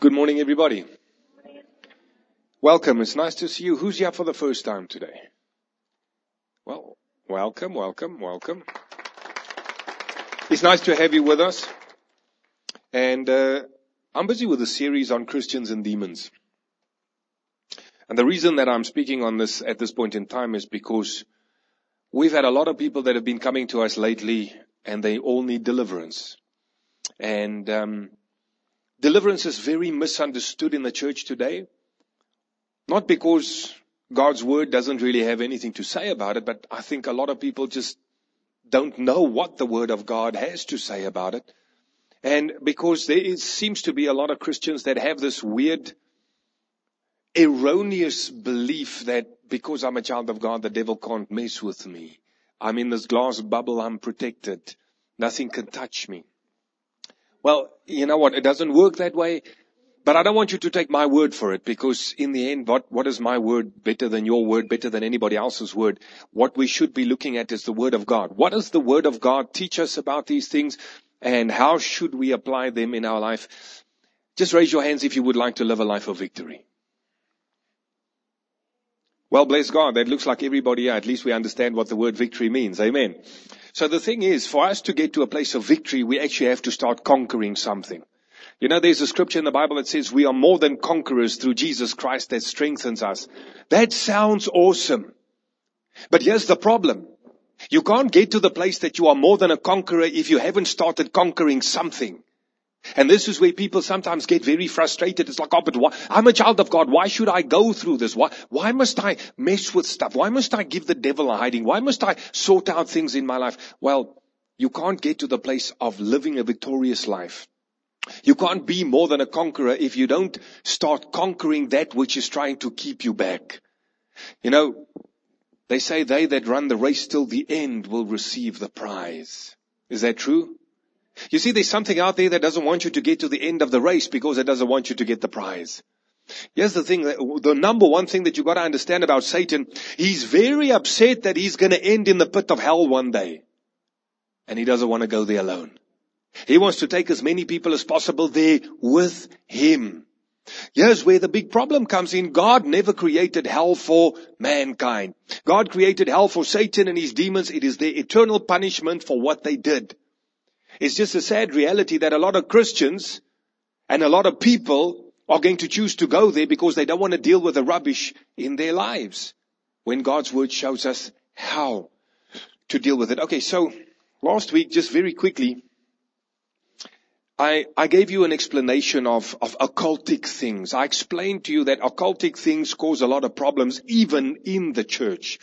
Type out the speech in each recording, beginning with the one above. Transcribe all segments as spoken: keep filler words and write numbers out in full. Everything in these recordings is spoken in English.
Good morning, everybody. Welcome. It's nice to see you. Who's here for the first time today? Well, welcome, welcome, welcome. It's nice to have you with us. And uh, I'm busy with a series on Christians and demons. And the reason that I'm speaking on this at this point in time is because we've had a lot of people that have been coming to us lately, and they all need deliverance. And um Deliverance is very misunderstood in the church today. Not because God's word doesn't really have anything to say about it, but I think a lot of people just don't know what the word of God has to say about it. And because there is, seems to be a lot of Christians that have this weird, erroneous belief that because I'm a child of God, the devil can't mess with me. I'm in this glass bubble, I'm protected. Nothing can touch me. Well, you know what? It doesn't work that way. But I don't want you to take my word for it, because in the end, what, what is my word better than your word, better than anybody else's word? What we should be looking at is the word of God. What does the word of God teach us about these things, and how should we apply them in our life? Just raise your hands if you would like to live a life of victory. Well, bless God. That looks like everybody here. At least we understand what the word victory means. Amen. So the thing is, for us to get to a place of victory, we actually have to start conquering something. You know, there's a scripture in the Bible that says we are more than conquerors through Jesus Christ that strengthens us. That sounds awesome. But here's the problem. You can't get to the place that you are more than a conqueror if you haven't started conquering something. And this is where people sometimes get very frustrated. It's like, oh, but why? I'm a child of God. Why should I go through this? Why, why must I mess with stuff? Why must I give the devil a hiding? Why must I sort out things in my life? Well, you can't get to the place of living a victorious life. You can't be more than a conqueror if you don't start conquering that which is trying to keep you back. You know, they say they that run the race till the end will receive the prize. Is that true? You see, there's something out there that doesn't want you to get to the end of the race because it doesn't want you to get the prize. Here's the thing, the number one thing that you've got to understand about Satan, he's very upset that he's going to end in the pit of hell one day. And he doesn't want to go there alone. He wants to take as many people as possible there with him. Here's where the big problem comes in. God never created hell for mankind. God created hell for Satan and his demons. It is their eternal punishment for what they did. It's just a sad reality that a lot of Christians and a lot of people are going to choose to go there because they don't want to deal with the rubbish in their lives, when God's word shows us how to deal with it. Okay, so last week, just very quickly, I, I gave you an explanation of, of occultic things. I explained to you that occultic things cause a lot of problems even in the church.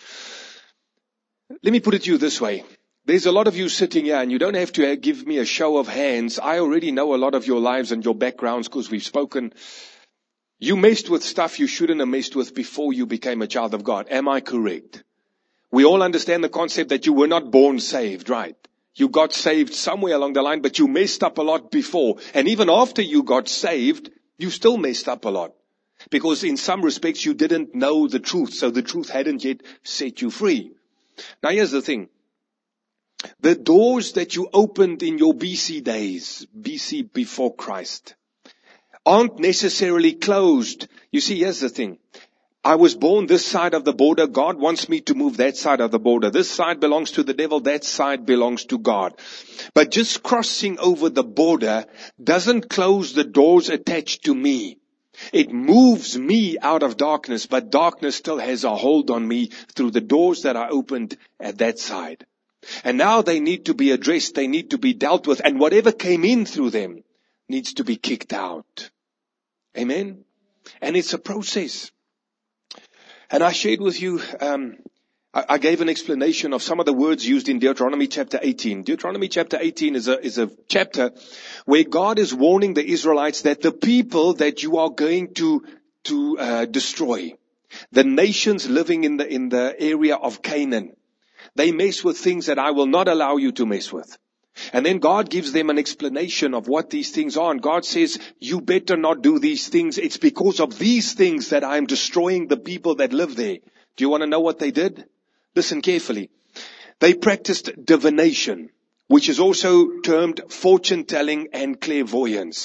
Let me put it to you this way. There's a lot of you sitting here, and you don't have to give me a show of hands. I already know a lot of your lives and your backgrounds because we've spoken. You messed with stuff you shouldn't have messed with before you became a child of God. Am I correct? We all understand the concept that you were not born saved, right? You got saved somewhere along the line, but you messed up a lot before. And even after you got saved, you still messed up a lot. Because in some respects, you didn't know the truth, so the truth hadn't yet set you free. Now, here's the thing. The doors that you opened in your B C days, B C before Christ, aren't necessarily closed. You see, here's the thing. I was born this side of the border. God wants me to move that side of the border. This side belongs to the devil. That side belongs to God. But just crossing over the border doesn't close the doors attached to me. It moves me out of darkness, but darkness still has a hold on me through the doors that I opened at that side. And now they need to be addressed. They need to be dealt with. And whatever came in through them needs to be kicked out. Amen? And it's a process. And I shared with you, um, I, I gave an explanation of some of the words used in Deuteronomy chapter eighteen. Deuteronomy chapter eighteen is a, is a chapter where God is warning the Israelites that the people that you are going to, to, uh, destroy, the nations living in the, in the area of Canaan, they mess with things that I will not allow you to mess with. And then God gives them an explanation of what these things are. And God says, you better not do these things. It's because of these things that I'm destroying the people that live there. Do you want to know what they did? Listen carefully. They practiced divination, which is also termed fortune telling and clairvoyance.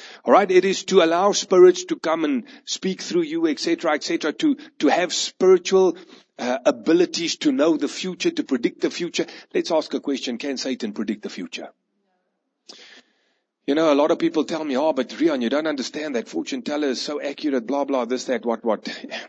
All right, it is to allow spirits to come and speak through you, et cetera, et cetera, to, to have spiritual uh, abilities to know the future, to predict the future. Let's ask a question. Can Satan predict the future? You know, a lot of people tell me, oh, but Rian, you don't understand that fortune teller is so accurate, blah, blah, this, that, what, what.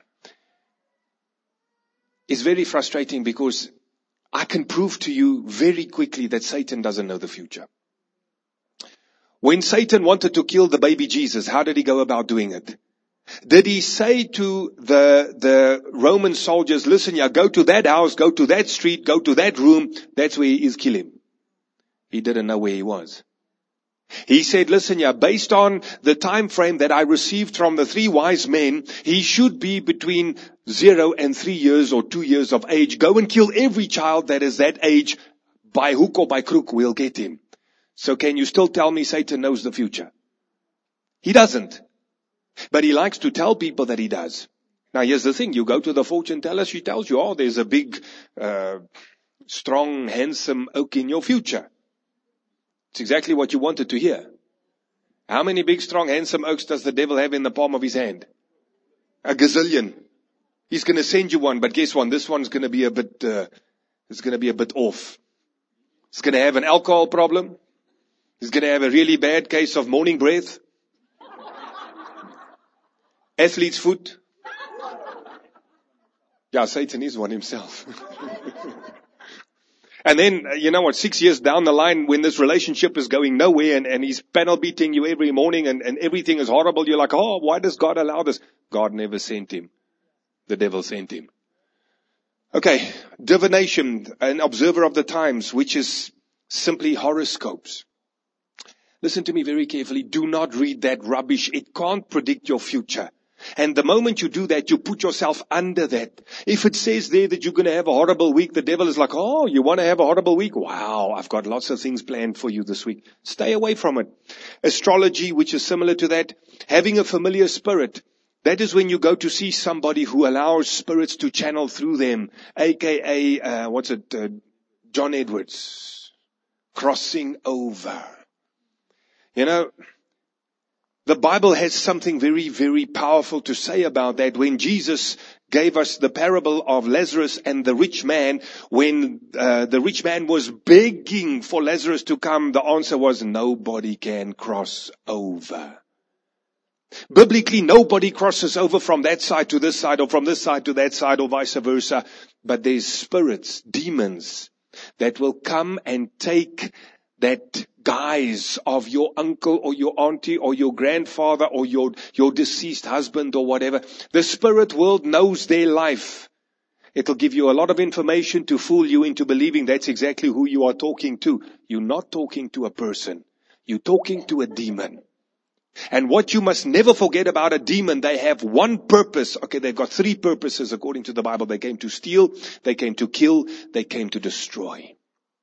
It's very frustrating because I can prove to you very quickly that Satan doesn't know the future. When Satan wanted to kill the baby Jesus, how did he go about doing it? Did he say to the, the Roman soldiers, listen, yeah, go to that house, go to that street, go to that room, that's where he is, kill him? He didn't know where he was. He said, listen, yeah, based on the time frame that I received from the three wise men, he should be between zero and three years or two years of age. Go and kill every child that is that age. By hook or by crook, we'll get him. So can you still tell me Satan knows the future? He doesn't. But he likes to tell people that he does. Now here's the thing. You go to the fortune teller, she tells you, oh, there's a big, uh, strong, handsome oak in your future. It's exactly what you wanted to hear. How many big, strong, handsome oaks does the devil have in the palm of his hand? A gazillion. He's going to send you one, but guess what? This one's going to be a bit, uh, it's going to be a bit off. It's going to have an alcohol problem. It's going to have a really bad case of morning breath. Athlete's foot. Yeah, Satan is one himself. And then, you know what, six years down the line when this relationship is going nowhere and, and he's panel beating you every morning and, and everything is horrible, you're like, oh, why does God allow this? God never sent him. The devil sent him. Okay, divination, an observer of the times, which is simply horoscopes. Listen to me very carefully. Do not read that rubbish. It can't predict your future. And the moment you do that, you put yourself under that. If it says there that you're going to have a horrible week, the devil is like, oh, you want to have a horrible week? Wow, I've got lots of things planned for you this week. Stay away from it. Astrology, which is similar to that, having a familiar spirit. That is when you go to see somebody who allows spirits to channel through them, aka, uh, what's it, uh, John Edwards, crossing over. You know, the Bible has something very, very powerful to say about that. When Jesus gave us the parable of Lazarus and the rich man, when uh, the rich man was begging for Lazarus to come, the answer was nobody can cross over. Biblically, nobody crosses over from that side to this side or from this side to that side or vice versa. But there's spirits, demons that will come and take that guise of your uncle or your auntie or your grandfather or your, your deceased husband or whatever. The spirit world knows their life. It'll give you a lot of information to fool you into believing that's exactly who you are talking to. You're not talking to a person. You're talking to a demon. And what you must never forget about a demon, they have one purpose. Okay, they've got three purposes according to the Bible. They came to steal, they came to kill, they came to destroy.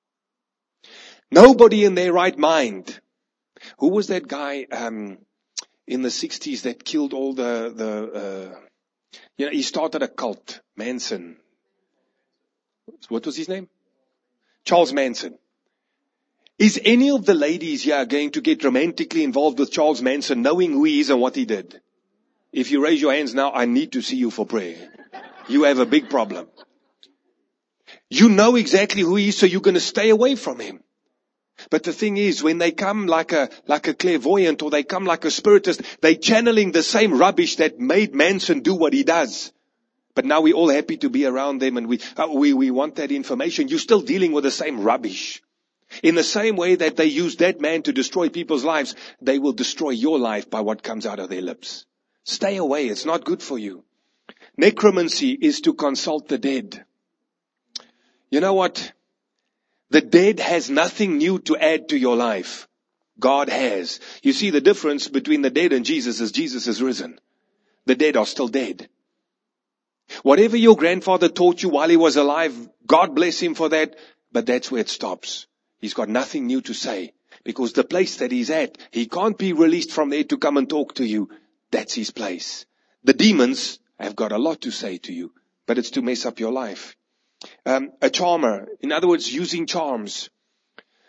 Nobody in their right mind. Who was that guy um, in the sixties that killed all the, the uh, you know, he started a cult, Manson. What was his name? Charles Manson. Is any of the ladies here going to get romantically involved with Charles Manson, knowing who he is and what he did? If you raise your hands now, I need to see you for prayer. You have a big problem. You know exactly who he is, so you're going to stay away from him. But the thing is, when they come like a, like a clairvoyant or they come like a spiritist, they're channeling the same rubbish that made Manson do what he does. But now we're all happy to be around them and we, uh, we, we want that information. You're still dealing with the same rubbish. In the same way that they use that man to destroy people's lives, they will destroy your life by what comes out of their lips. Stay away. It's not good for you. Necromancy is to consult the dead. You know what? The dead has nothing new to add to your life. God has. You see, the difference between the dead and Jesus is Jesus is risen. The dead are still dead. Whatever your grandfather taught you while he was alive, God bless him for that, but that's where it stops. He's got nothing new to say because the place that he's at, he can't be released from there to come and talk to you. That's his place. The demons have got a lot to say to you, but it's to mess up your life. Um, a charmer, in other words, using charms.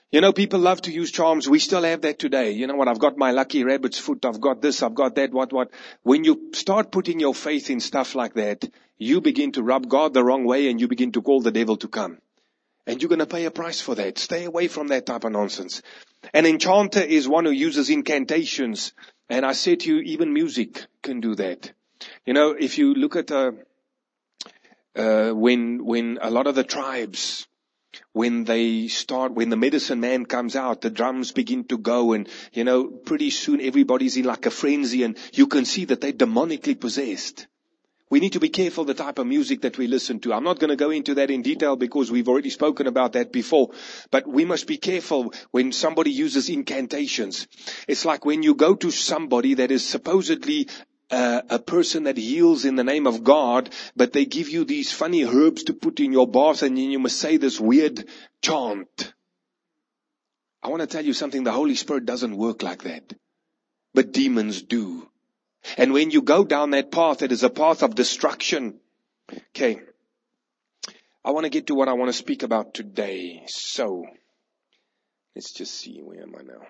You know, people love to use charms. We still have that today. You know what? I've got my lucky rabbit's foot. I've got this. I've got that. What, what? When you start putting your faith in stuff like that, you begin to rub God the wrong way and you begin to call the devil to come. And you're going to pay a price for that. Stay away from that type of nonsense. An enchanter is one who uses incantations. And I said to you, even music can do that. You know, if you look at, uh, uh, when, when a lot of the tribes, when they start, when the medicine man comes out, the drums begin to go and, you know, pretty soon everybody's in like a frenzy and you can see that they're demonically possessed. We need to be careful the type of music that we listen to. I'm not going to go into that in detail because we've already spoken about that before. But we must be careful when somebody uses incantations. It's like when you go to somebody that is supposedly uh, a person that heals in the name of God, but they give you these funny herbs to put in your bath and then you must say this weird chant. I want to tell you something. The Holy Spirit doesn't work like that. But demons do. And when you go down that path, it is a path of destruction. Okay. I want to get to what I want to speak about today. So, let's just see, where am I now?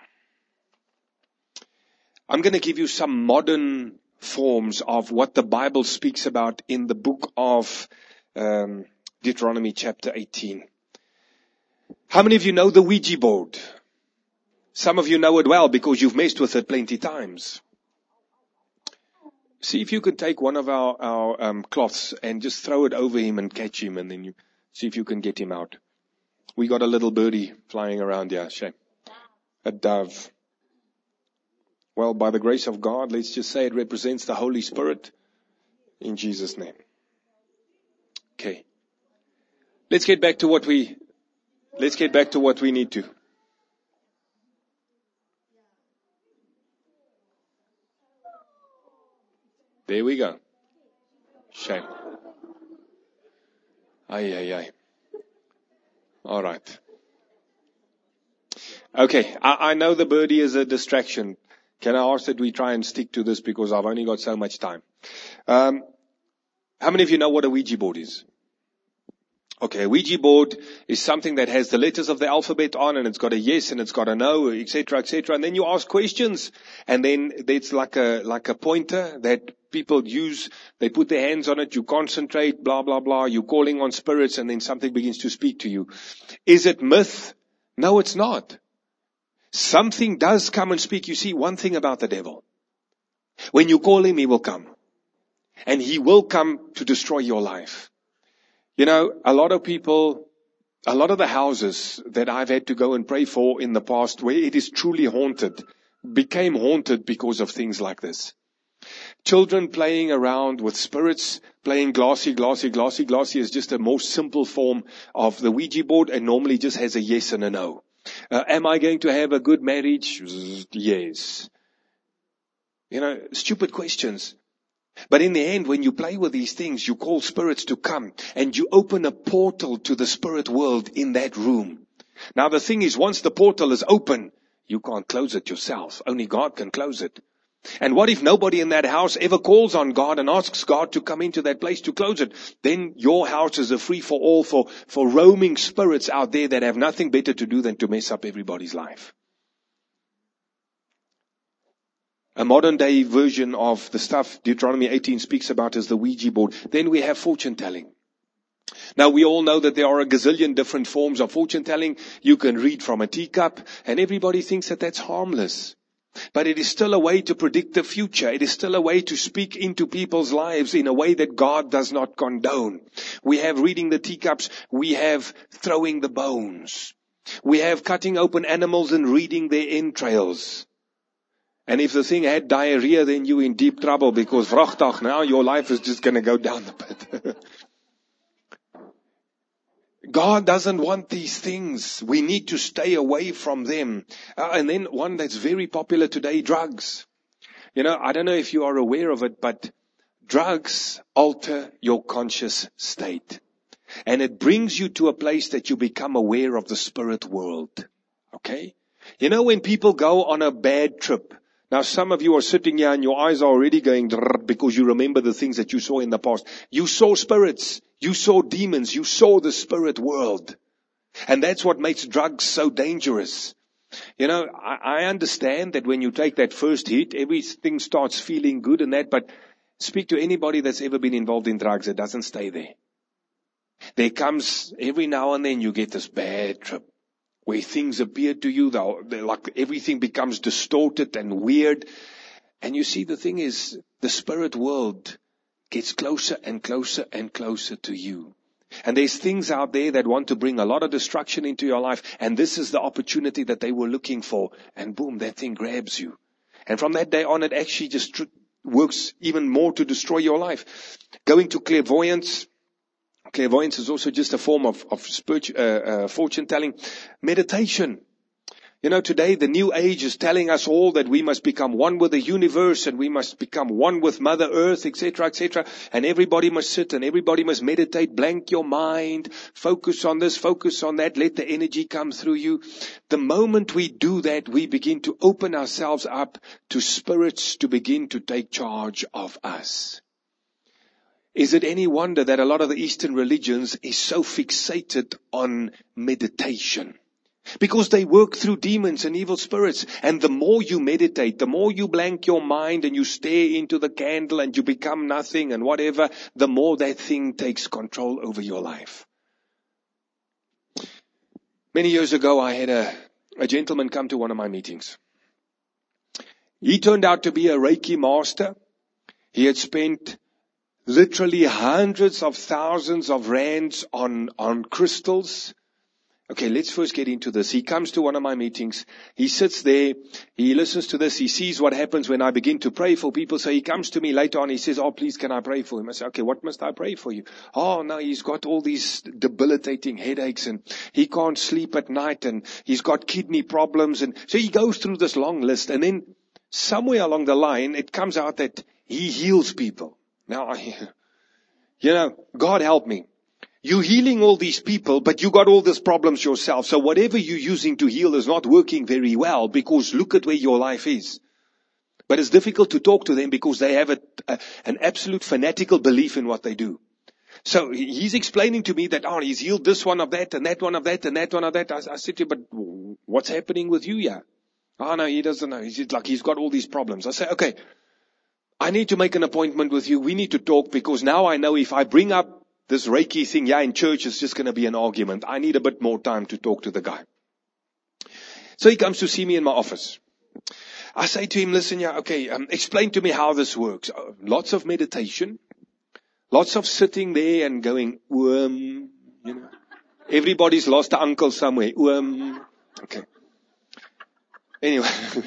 I'm going to give you some modern forms of what the Bible speaks about in the book of um, Deuteronomy chapter eighteen. How many of you know the Ouija board? Some of you know it well because you've messed with it plenty times. See if you can take one of our, our um, cloths and just throw it over him and catch him and then you see if you can get him out. We got a little birdie flying around here. Shame. A dove. Well, by the grace of God, let's just say it represents the Holy Spirit in Jesus' name. Okay. Let's get back to what we, let's get back to what we need to. There we go. Shame. Aye, aye, aye. All right. Okay, I, I know the birdie is a distraction. Can I ask that we try and stick to this because I've only got so much time. Um, how many of you know what a Ouija board is? Okay, a Ouija board is something that has the letters of the alphabet on and it's got a yes and it's got a no, et cetera, et cetera. And then you ask questions and then it's like a, like a pointer that people use. They put their hands on it, you concentrate, blah, blah, blah. You're calling on spirits and then something begins to speak to you. Is it myth? No, it's not. Something does come and speak. You see, one thing about the devil. When you call him, he will come. And he will come to destroy your life. You know, a lot of people, a lot of the houses that I've had to go and pray for in the past where it is truly haunted, became haunted because of things like this. Children playing around with spirits, playing glassy, glassy, glassy. Glassy is just a more simple form of the Ouija board and normally just has a yes and a no. Uh, am I going to have a good marriage? Yes. You know, stupid questions. But in the end, when you play with these things, you call spirits to come and you open a portal to the spirit world in that room. Now the thing is, once the portal is open, you can't close it yourself. Only God can close it. And what if nobody in that house ever calls on God and asks God to come into that place to close it? Then your house is a free for all for, for roaming spirits out there that have nothing better to do than to mess up everybody's life. A modern day version of the stuff Deuteronomy eighteen speaks about is the Ouija board. Then we have fortune telling. Now we all know that there are a gazillion different forms of fortune telling. You can read from a teacup and everybody thinks that that's harmless. But it is still a way to predict the future. It is still a way to speak into people's lives in a way that God does not condone. We have reading the teacups. We have throwing the bones. We have cutting open animals and reading their entrails. And if the thing had diarrhea, then you're in deep trouble because vrachtig, now your life is just going to go down the pit. God doesn't want these things. We need to stay away from them. Uh, and then one that's very popular today, drugs. You know, I don't know if you are aware of it, but drugs alter your conscious state. And it brings you to a place that you become aware of the spirit world. Okay? You know, when people go on a bad trip, now some of you are sitting here and your eyes are already going because you remember the things that you saw in the past. You saw spirits. You saw demons. You saw the spirit world. And that's what makes drugs so dangerous. You know, I, I understand that when you take that first hit, everything starts feeling good and that, but speak to anybody that's ever been involved in drugs, it doesn't stay there. There comes, every now and then you get this bad trip where things appear to you, like everything becomes distorted and weird. And you see, the thing is, the spirit world gets closer and closer and closer to you. And there's things out there that want to bring a lot of destruction into your life. And this is the opportunity that they were looking for. And boom, that thing grabs you. And from that day on, it actually just tr- works even more to destroy your life. Going to clairvoyance. Clairvoyance is also just a form of, of spiritu- uh, uh, fortune telling. Meditation. You know, today the new age is telling us all that we must become one with the universe and we must become one with Mother Earth, et cetera, et cetera. And everybody must sit and everybody must meditate, blank your mind, focus on this, focus on that, let the energy come through you. The moment we do that, we begin to open ourselves up to spirits to begin to take charge of us. Is it any wonder that a lot of the Eastern religions is so fixated on meditation? Because they work through demons and evil spirits. And the more you meditate, the more you blank your mind and you stare into the candle and you become nothing and whatever, the more that thing takes control over your life. Many years ago, I had a, a gentleman come to one of my meetings. He turned out to be a Reiki master. He had spent literally hundreds of thousands of rands on, on crystals. Okay, let's first get into this. He comes to one of my meetings. He sits there. He listens to this. He sees what happens when I begin to pray for people. So he comes to me later on. He says, oh, please, can I pray for him? I say, okay, what must I pray for you? Oh, no, he's got all these debilitating headaches and he can't sleep at night and he's got kidney problems. And so he goes through this long list. And then somewhere along the line, it comes out that he heals people. Now, I, you know, God help me. You're healing all these people, but you got all these problems yourself. So whatever you're using to heal is not working very well because look at where your life is. But it's difficult to talk to them because they have a, a, an absolute fanatical belief in what they do. So he's explaining to me that, oh, he's healed this one of that and that one of that and that one of that. I, I said to him, but what's happening with you here? Oh, no, he doesn't know. He's like, he's got all these problems. I say, okay, I need to make an appointment with you. We need to talk because now I know if I bring up this Reiki thing, yeah, in church, it's just going to be an argument. I need a bit more time to talk to the guy. So he comes to see me in my office. I say to him, listen, yeah, okay, um, explain to me how this works. Uh, lots of meditation, lots of sitting there and going, um, you know, everybody's lost an uncle somewhere. Um, okay. Anyway.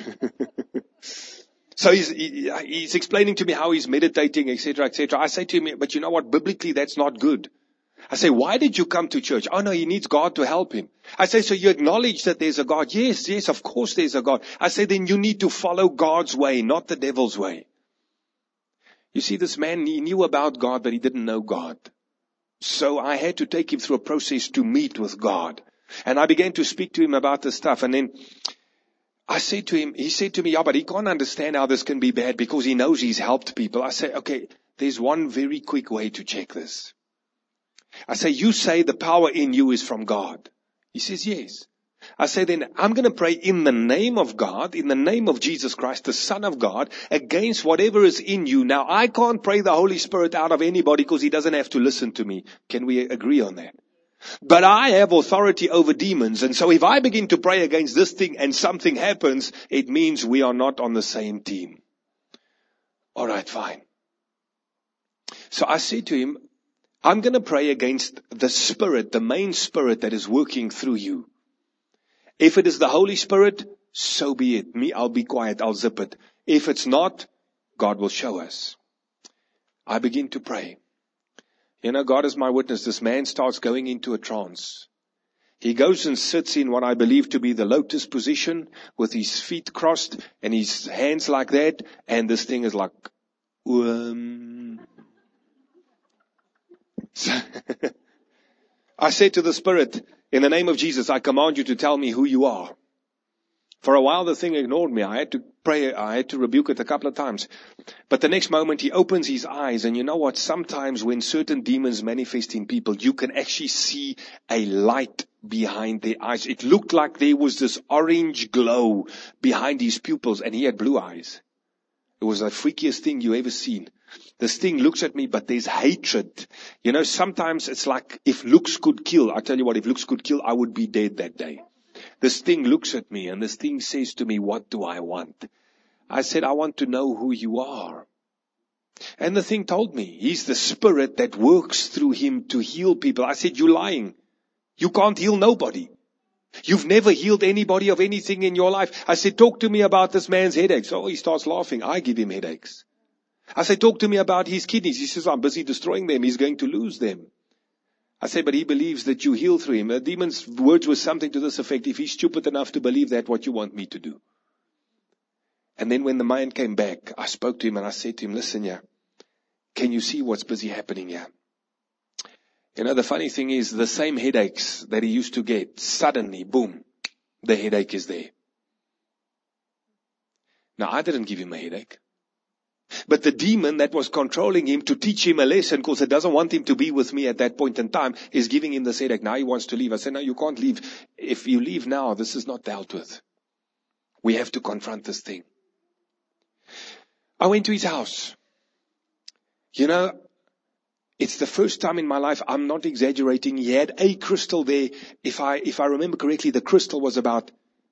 So he's, he, he's explaining to me how he's meditating, et cetera, et cetera. I say to him, but you know what? Biblically, that's not good. I say, why did you come to church? Oh, no, he needs God to help him. I say, so you acknowledge that there's a God? Yes, yes, of course there's a God. I say, then you need to follow God's way, not the devil's way. You see, this man, he knew about God, but he didn't know God. So I had to take him through a process to meet with God. And I began to speak to him about this stuff. And then I said to him, he said to me, yeah, but he can't understand how this can be bad because he knows he's helped people. I say, okay, there's one very quick way to check this. I say, you say the power in you is from God. He says, yes. I say, then I'm going to pray in the name of God, in the name of Jesus Christ, the Son of God, against whatever is in you. Now, I can't pray the Holy Spirit out of anybody because he doesn't have to listen to me. Can we agree on that? But I have authority over demons. And so if I begin to pray against this thing and something happens, it means we are not on the same team. All right, fine. So I said to him, I'm going to pray against the spirit, the main spirit that is working through you. If it is the Holy Spirit, so be it. Me, I'll be quiet. I'll zip it. If it's not, God will show us. I begin to pray. You know, God is my witness. This man starts going into a trance. He goes and sits in what I believe to be the lotus position with his feet crossed and his hands like that. And this thing is like, um. I said to the spirit, in the name of Jesus, I command you to tell me who you are. For a while, the thing ignored me. I had to pray. I had to rebuke it a couple of times. But the next moment, he opens his eyes. And you know what? Sometimes when certain demons manifest in people, you can actually see a light behind their eyes. It looked like there was this orange glow behind his pupils, and he had blue eyes. It was the freakiest thing you ever seen. This thing looks at me, but there's hatred. You know, sometimes it's like if looks could kill. I tell you what, if looks could kill, I would be dead that day. This thing looks at me, and this thing says to me, what do I want? I said, I want to know who you are. And the thing told me, he's the spirit that works through him to heal people. I said, you're lying. You can't heal nobody. You've never healed anybody of anything in your life. I said, talk to me about this man's headaches. Oh, he starts laughing. I give him headaches. I said, talk to me about his kidneys. He says, I'm busy destroying them. He's going to lose them. I said, but he believes that you heal through him. The demon's words were something to this effect. If he's stupid enough to believe that, what you want me to do? And then when the man came back, I spoke to him and I said to him, listen, yeah, can you see what's busy happening here? You know, the funny thing is the same headaches that he used to get, suddenly, boom, the headache is there. Now, I didn't give him a headache. But the demon that was controlling him to teach him a lesson, because it doesn't want him to be with me at that point in time, is giving him this headache. Now he wants to leave. I said, no, you can't leave. If you leave now, this is not dealt with. We have to confront this thing. I went to his house. You know, it's the first time in my life, I'm not exaggerating, he had a crystal there. If I, if I remember correctly, the crystal was about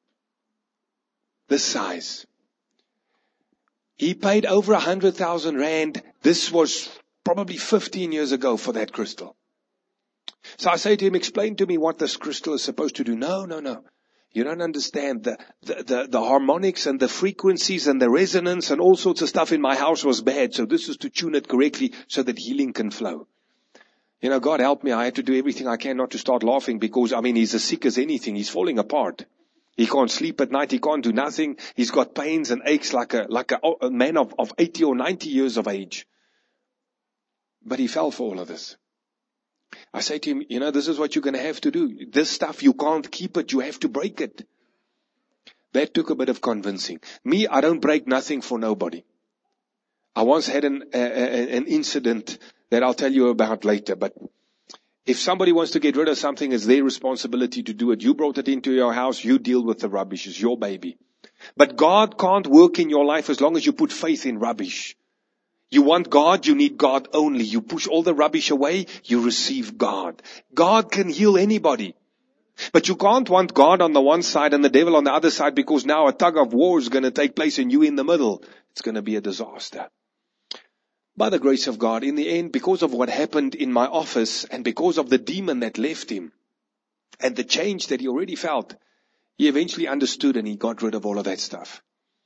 this size. He paid over a hundred thousand rand. This was probably fifteen years ago for that crystal. So I say to him, explain to me what this crystal is supposed to do. No, no, no. You don't understand. The, the, the, the harmonics and the frequencies and the resonance and all sorts of stuff in my house was bad. So this is to tune it correctly so that healing can flow. You know, God help me. I had to do everything I can not to start laughing because, I mean, he's as sick as anything. He's falling apart. He can't sleep at night. He can't do nothing. He's got pains and aches like a, like a, a man of, of eighty or ninety years of age. But he fell for all of this. I say to him, you know, this is what you're going to have to do. This stuff, you can't keep it. You have to break it. That took a bit of convincing. Me, I don't break nothing for nobody. I once had an, uh, an incident that I'll tell you about later. But if somebody wants to get rid of something, it's their responsibility to do it. You brought it into your house. You deal with the rubbish. It's your baby. But God can't work in your life as long as you put faith in rubbish. You want God, you need God only. You push all the rubbish away, you receive God. God can heal anybody. But you can't want God on the one side and the devil on the other side, because now a tug of war is going to take place and you in the middle. It's going to be a disaster. By the grace of God, in the end, because of what happened in my office and because of the demon that left him and the change that he already felt, he eventually understood and he got rid of all of that stuff.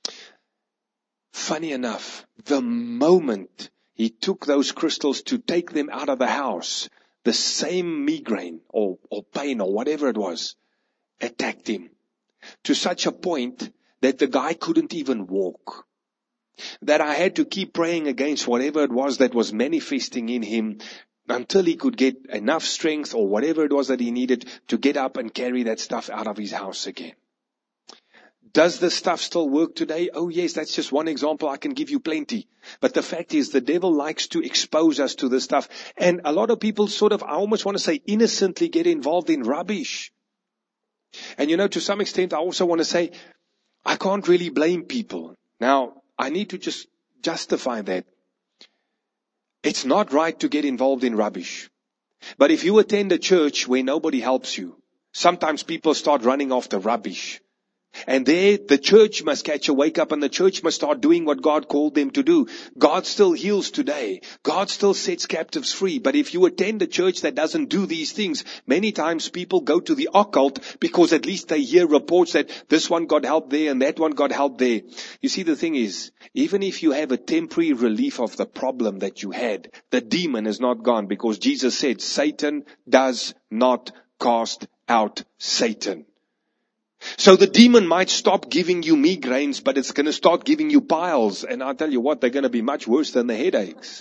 Funny enough, the moment he took those crystals to take them out of the house, the same migraine or, or pain or whatever it was attacked him to such a point that the guy couldn't even walk. That I had to keep praying against whatever it was that was manifesting in him until he could get enough strength or whatever it was that he needed to get up and carry that stuff out of his house again. Does this stuff still work today? Oh yes, that's just one example. I can give you plenty. But the fact is, the devil likes to expose us to this stuff. And a lot of people sort of, I almost want to say, innocently get involved in rubbish. And you know, to some extent, I also want to say, I can't really blame people. Now, I need to just justify that. It's not right to get involved in rubbish. But if you attend a church where nobody helps you, sometimes people start running after rubbish. And there, the church must catch a wake up and the church must start doing what God called them to do. God still heals today. God still sets captives free. But if you attend a church that doesn't do these things, many times people go to the occult because at least they hear reports that this one got help there and that one got help there. You see, the thing is, even if you have a temporary relief of the problem that you had, the demon is not gone, because Jesus said, Satan does not cast out Satan. So the demon might stop giving you migraines, but it's going to start giving you piles. And I'll tell you what, they're going to be much worse than the headaches.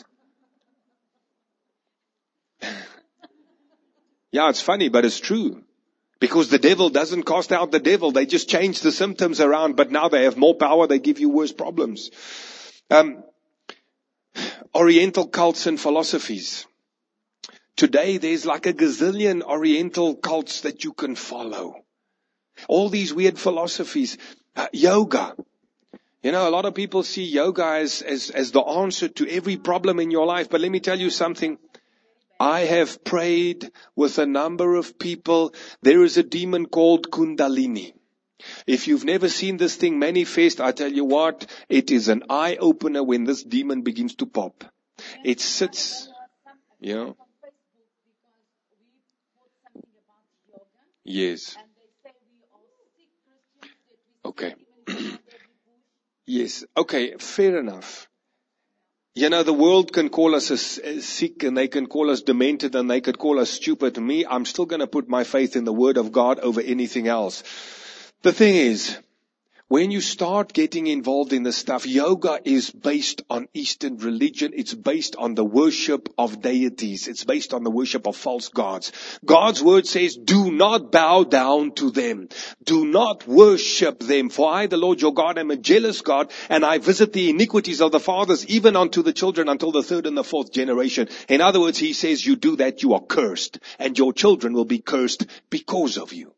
Yeah, it's funny, but it's true. Because the devil doesn't cast out the devil. They just change the symptoms around, but now they have more power. They give you worse problems. Um, Oriental cults and philosophies Today there's like a gazillion Oriental cults that you can follow. All these weird philosophies. Uh, yoga. You know, a lot of people see yoga as, as, as the answer to every problem in your life. But let me tell you something. I have prayed with a number of people. There is a demon called Kundalini. If you've never seen this thing manifest, I tell you what, it is an eye-opener when this demon begins to pop. It sits, you know. Yes. Okay. Yes. Okay. Fair enough. You know, the world can call us a, a sick, and they can call us demented, and they could call us stupid. Me, I'm still going to put my faith in the Word of God over anything else. The thing is, when you start getting involved in this stuff, yoga is based on Eastern religion. It's based on the worship of deities. It's based on the worship of false gods. God's word says, do not bow down to them. Do not worship them. For I, the Lord your God, am a jealous God, and I visit the iniquities of the fathers even unto the children until the third and the fourth generation. In other words, he says, you do that, you are cursed, and your children will be cursed because of you.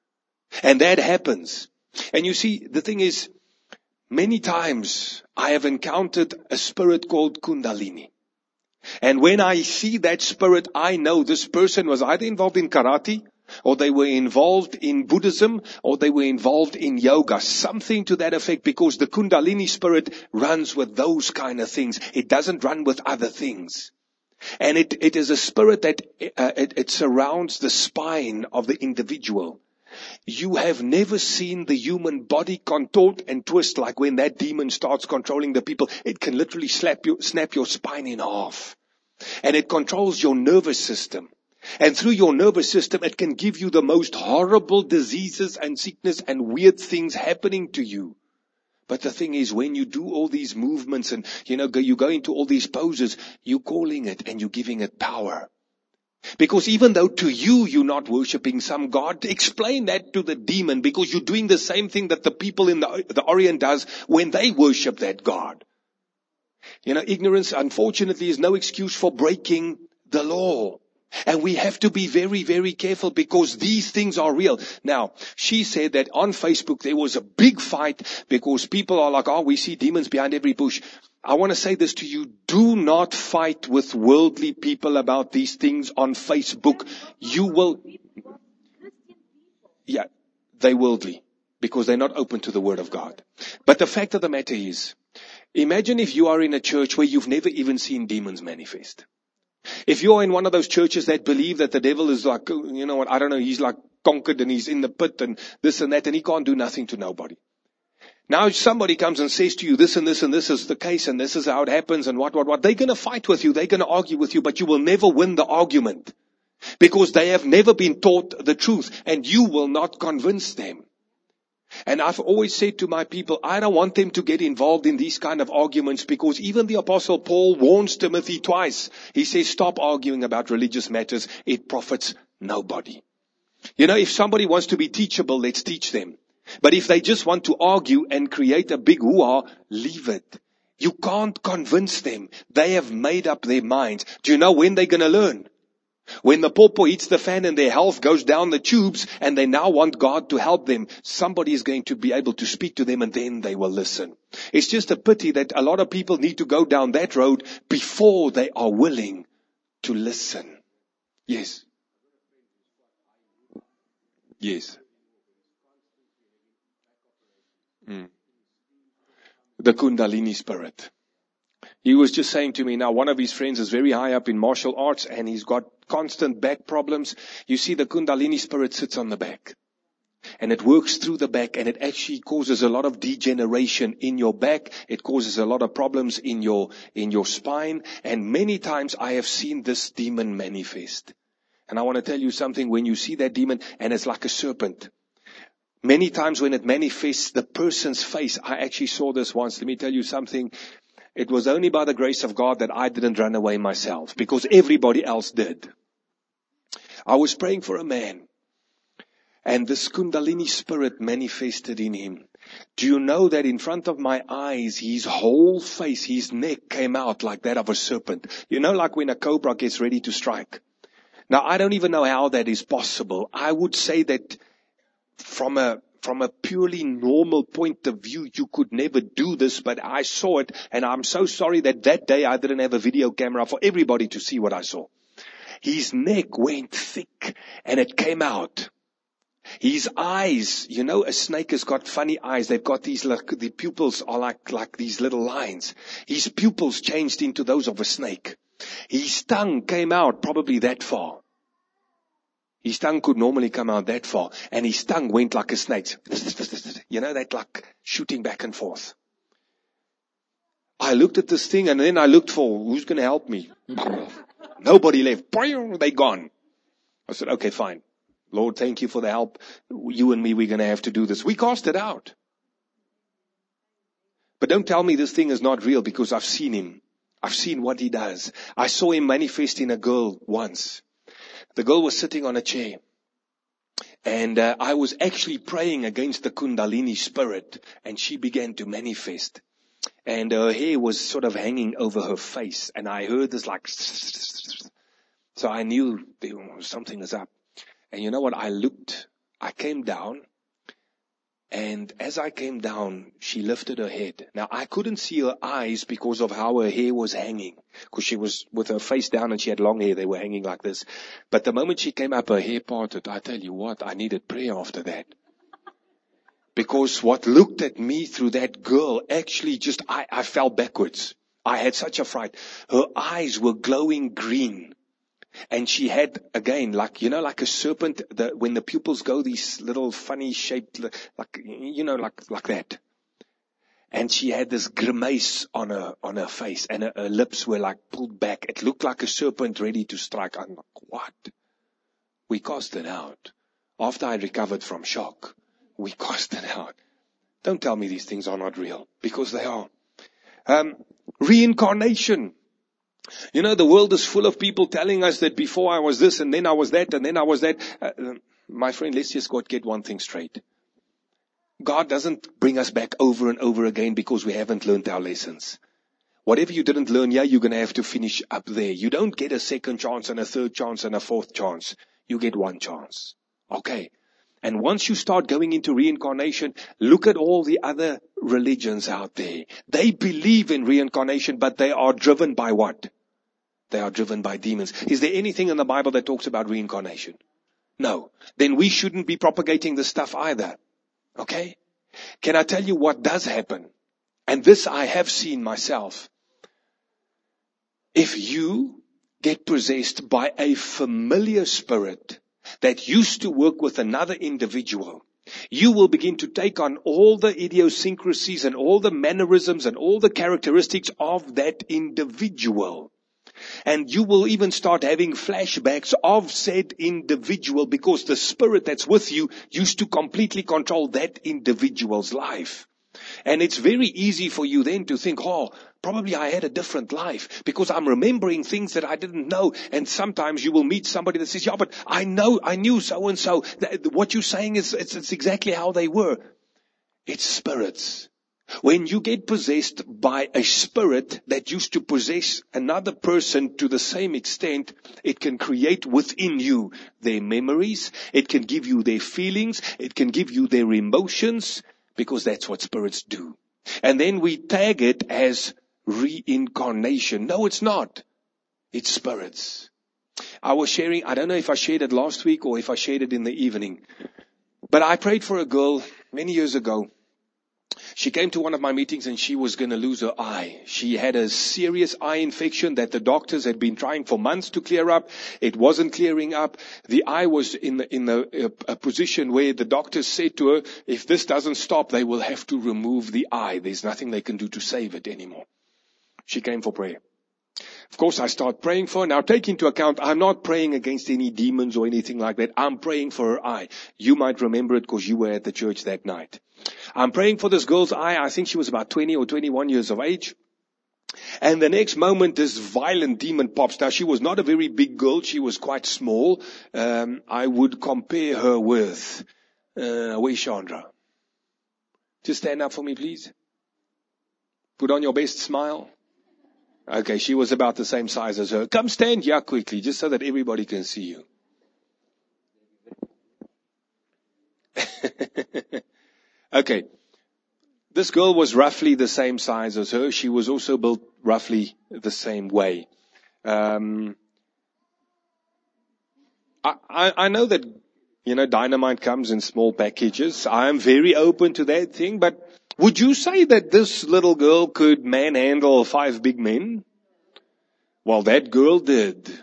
And that happens. And you see, the thing is, many times I have encountered a spirit called Kundalini. And when I see that spirit, I know this person was either involved in karate, or they were involved in Buddhism, or they were involved in yoga. Something to that effect, because the Kundalini spirit runs with those kind of things. It doesn't run with other things. And it, it is a spirit that uh, it, it surrounds the spine of the individual. You have never seen the human body contort and twist like when that demon starts controlling the people. It can literally slap you, snap your spine in half. And it controls your nervous system. And through your nervous system, it can give you the most horrible diseases and sickness and weird things happening to you. But the thing is, when you do all these movements and, you know, you go into all these poses, you're calling it and you're giving it power. Because even though to you, you're not worshipping some God, explain that to the demon, because you're doing the same thing that the people in the, the Orient does when they worship that God. You know, ignorance, unfortunately, is no excuse for breaking the law. And we have to be very, very careful, because these things are real. Now, she said that on Facebook there was a big fight because people are like, oh, we see demons behind every bush. I want to say this to you. Do not fight with worldly people about these things on Facebook. You will, yeah, they're worldly because they're not open to the Word of God. But the fact of the matter is, imagine if you are in a church where you've never even seen demons manifest. If you're in one of those churches that believe that the devil is like, you know what, I don't know, he's like conquered and he's in the pit and this and that, and he can't do nothing to nobody. Now if somebody comes and says to you, this and this and this is the case and this is how it happens and what, what, what, they're going to fight with you. They're going to argue with you, but you will never win the argument because they have never been taught the truth and you will not convince them. And I've always said to my people, I don't want them to get involved in these kind of arguments, because even the Apostle Paul warns Timothy twice. He says, stop arguing about religious matters. It profits nobody. You know, if somebody wants to be teachable, let's teach them. But if they just want to argue and create a big hoo-ha, leave it. You can't convince them. They have made up their minds. Do you know when they're going to learn? When the popo hits the fan and their health goes down the tubes and they now want God to help them, somebody is going to be able to speak to them and then they will listen. It's just a pity that a lot of people need to go down that road before they are willing to listen. Yes. Yes. Mm. The Kundalini spirit. He was just saying to me now, one of his friends is very high up in martial arts and he's got constant back problems. You see, the Kundalini spirit sits on the back and it works through the back, and it actually causes a lot of degeneration in your back. It causes a lot of problems in your, in your spine. And many times I have seen this demon manifest. And I want to tell you something. When you see that demon and it's like a serpent, many times when it manifests the person's face, I actually saw this once. Let me tell you something. It was only by the grace of God that I didn't run away myself, because everybody else did. I was praying for a man, and this Kundalini spirit manifested in him. Do you know that in front of my eyes, his whole face, his neck came out like that of a serpent? You know, like when a cobra gets ready to strike. Now, I don't even know how that is possible. I would say that from a From a purely normal point of view, you could never do this, but I saw it, and I'm so sorry that that day I didn't have a video camera for everybody to see what I saw. His neck went thick, and it came out. His eyes, you know, a snake has got funny eyes. They've got these, like, the pupils are like, like these little lines. His pupils changed into those of a snake. His tongue came out probably that far. His tongue could normally come out that far, and his tongue went like a snake. You know, that like shooting back and forth. I looked at this thing, and then I looked for, who's going to help me? Nobody left. They gone. I said, okay, fine. Lord, thank you for the help. You and me, we're going to have to do this. We cast it out. But don't tell me this thing is not real, because I've seen him. I've seen what he does. I saw him manifest in a girl once. The girl was sitting on a chair, and uh, I was actually praying against the Kundalini spirit, and she began to manifest, and her hair was sort of hanging over her face, and I heard this like, so I knew something was up. And you know what? I looked, I came down, and as I came down, she lifted her head. Now, I couldn't see her eyes because of how her hair was hanging, because she was with her face down and she had long hair. They were hanging like this. But the moment she came up, her hair parted. I tell you what, I needed prayer after that. Because what looked at me through that girl, actually just, I, I fell backwards. I had such a fright. Her eyes were glowing green. And she had, again, like, you know, like a serpent, the, when the pupils go, these little funny shaped, like, you know, like, like that. And she had this grimace on her, on her face, and her, her lips were like pulled back. It looked like a serpent ready to strike. I'm like, what? We cast it out. After I recovered from shock, we cast it out. Don't tell me these things are not real, because they are. Um, reincarnation. You know, the world is full of people telling us that before I was this, and then I was that, and then I was that. Uh, my friend, let's just get one thing straight. God doesn't bring us back over and over again because we haven't learned our lessons. Whatever you didn't learn, yeah, you're going to have to finish up there. You don't get a second chance and a third chance and a fourth chance. You get one chance. Okay. And once you start going into reincarnation, look at all the other religions out there. They believe in reincarnation, but they are driven by what? They are driven by demons. Is there anything in the Bible that talks about reincarnation? No. Then we shouldn't be propagating this stuff either. Okay? Can I tell you what does happen? And this I have seen myself. If you get possessed by a familiar spirit that used to work with another individual, you will begin to take on all the idiosyncrasies and all the mannerisms and all the characteristics of that individual. And you will even start having flashbacks of said individual, because the spirit that's with you used to completely control that individual's life. And it's very easy for you then to think, oh, probably I had a different life because I'm remembering things that I didn't know. And sometimes you will meet somebody that says, yeah, but I know, I knew so-and-so. What you're saying is it's, it's exactly how they were. It's spirits. When you get possessed by a spirit that used to possess another person to the same extent, it can create within you their memories. It can give you their feelings. It can give you their emotions, because that's what spirits do. And then we tag it as reincarnation. No, it's not. It's spirits. I was sharing, I don't know if I shared it last week or if I shared it in the evening, but I prayed for a girl many years ago. She came to one of my meetings and she was going to lose her eye. She had a serious eye infection that the doctors had been trying for months to clear up. It wasn't clearing up. The eye was in the, in the, a, a position where the doctors said to her, if this doesn't stop, they will have to remove the eye. There's nothing they can do to save it anymore. She came for prayer. Of course, I start praying for her. Now, take into account, I'm not praying against any demons or anything like that. I'm praying for her eye. You might remember it because you were at the church that night. I'm praying for this girl's eye. I think she was about twenty or twenty-one years of age. And the next moment, this violent demon pops. Now, she was not a very big girl. She was quite small. Um, I would compare her with, uh, where's Chandra? Just stand up for me, please. Put on your best smile. Okay, she was about the same size as her. Come stand here quickly, just so that everybody can see you. Okay. This girl was roughly the same size as her. She was also built roughly the same way. Um, I, I, I know that, you know, dynamite comes in small packages. I am very open to that thing, but would you say that this little girl could manhandle five big men? Well, that girl did.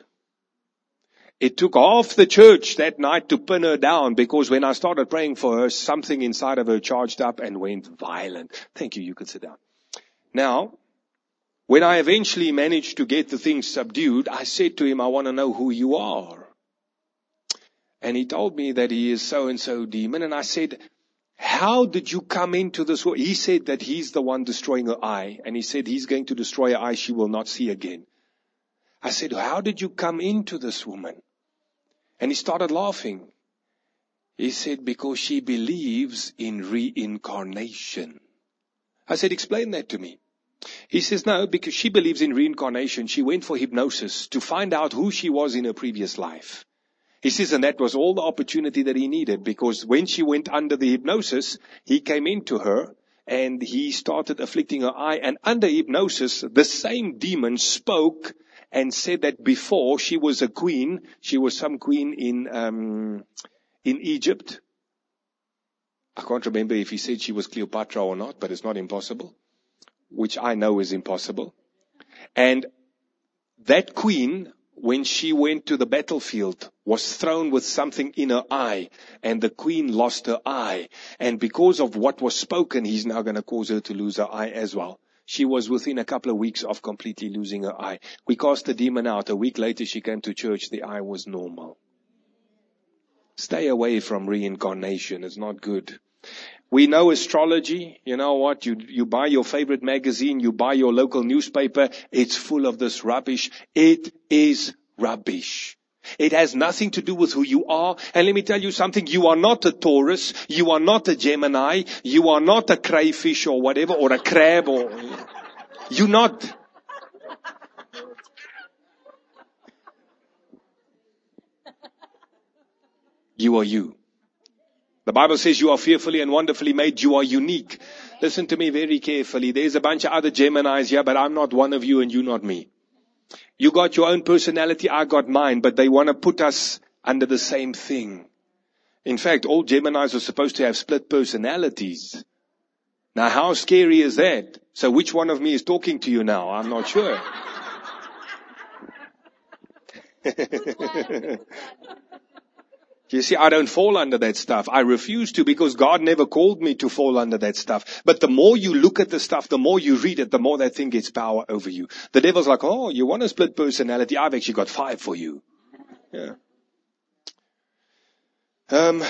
It took half the church that night to pin her down because when I started praying for her, something inside of her charged up and went violent. Thank you. You can sit down. Now, when I eventually managed to get the thing subdued, I said to him, I want to know who you are. And he told me that he is so-and-so demon. And I said, how did you come into this world? He said that he's the one destroying her eye. And he said he's going to destroy her eye she will not see again. I said, how did you come into this woman? And he started laughing. He said, because she believes in reincarnation. I said, explain that to me. He says, no, because she believes in reincarnation. She went for hypnosis to find out who she was in her previous life. He says, and that was all the opportunity that he needed, because when she went under the hypnosis, he came into her and he started afflicting her eye. And under hypnosis, the same demon spoke and said that before she was a queen, she was some queen in, um, in Egypt. I can't remember if he said she was Cleopatra or not, but it's not impossible, which I know is impossible. And that queen, when she went to the battlefield, was thrown with something in her eye, and the queen lost her eye. And because of what was spoken, he's now going to cause her to lose her eye as well. She was within a couple of weeks of completely losing her eye. We cast the demon out. A week later, she came to church. The eye was normal. Stay away from reincarnation. It's not good. We know astrology. You know what? You, you buy your favorite magazine. You buy your local newspaper. It's full of this rubbish. It is rubbish. It has nothing to do with who you are. And let me tell you something. You are not a Taurus. You are not a Gemini. You are not a crayfish or whatever, or a crab, or you're not. You are you. The Bible says you are fearfully and wonderfully made. You are unique. Listen to me very carefully. There's a bunch of other Geminis here, but I'm not one of you and you're not me. You got your own personality, I got mine, but they want to put us under the same thing. In fact, all Geminis are supposed to have split personalities. Now, how scary is that? So which one of me is talking to you now? I'm not sure. You see, I don't fall under that stuff. I refuse to, because God never called me to fall under that stuff. But the more you look at the stuff, the more you read it, the more that thing gets power over you. The devil's like, oh, you want a split personality? I've actually got five for you. Yeah. Um,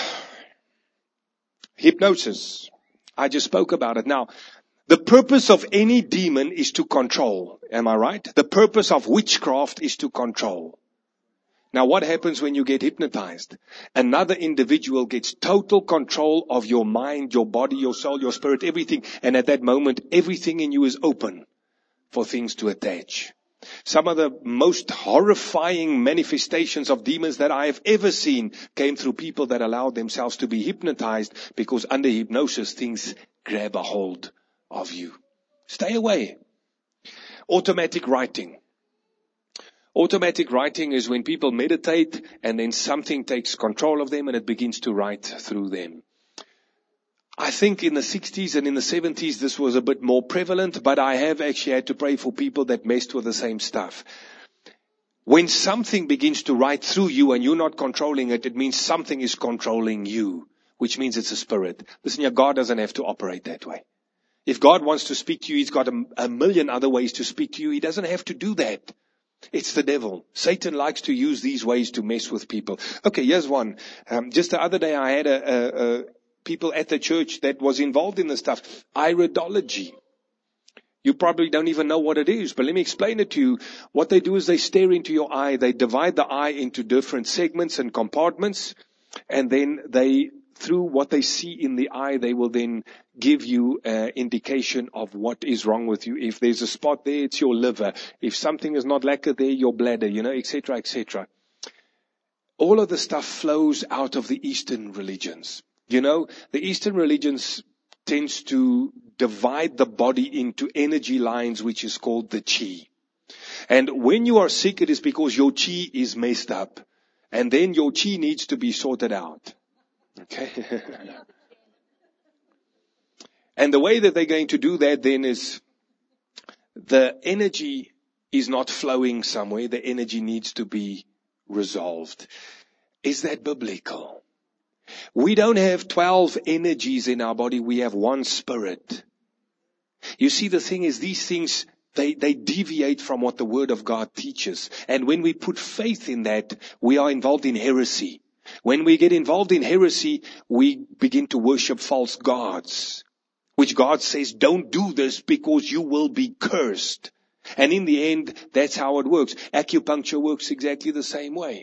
hypnosis. I just spoke about it. Now, the purpose of any demon is to control. Am I right? The purpose of witchcraft is to control. Now, what happens when you get hypnotized? Another individual gets total control of your mind, your body, your soul, your spirit, everything. And at that moment, everything in you is open for things to attach. Some of the most horrifying manifestations of demons that I have ever seen came through people that allowed themselves to be hypnotized, because under hypnosis, things grab a hold of you. Stay away. Automatic writing. Automatic writing is when people meditate and then something takes control of them and it begins to write through them. I think in the sixties and in the seventies this was a bit more prevalent, but I have actually had to pray for people that messed with the same stuff. When something begins to write through you and you're not controlling it, it means something is controlling you, which means it's a spirit. Listen, your God doesn't have to operate that way. If God wants to speak to you, He's got a, a million other ways to speak to you. He doesn't have to do that. It's the devil. Satan likes to use these ways to mess with people. Okay, here's one. Um, just the other day I had a, a, a people at the church that was involved in this stuff. Iridology. You probably don't even know what it is, but let me explain it to you. What they do is they stare into your eye. They divide the eye into different segments and compartments, and then they, through what they see in the eye, they will then give you an indication of what is wrong with you. If there's a spot there, it's your liver. If something is not lacquered there, your bladder, you know, et cetera, et cetera. All of the stuff flows out of the Eastern religions. You know, the Eastern religions tends to divide the body into energy lines, which is called the chi. And when you are sick, it is because your chi is messed up. And then your chi needs to be sorted out. Okay? And the way that they're going to do that then is the energy is not flowing somewhere. The energy needs to be resolved. Is that biblical? We don't have twelve energies in our body. We have one spirit. You see, the thing is, these things, they, they deviate from what the Word of God teaches. And when we put faith in that, we are involved in heresy. When we get involved in heresy, we begin to worship false gods, which God says, don't do this because you will be cursed. And in the end, that's how it works. Acupuncture works exactly the same way.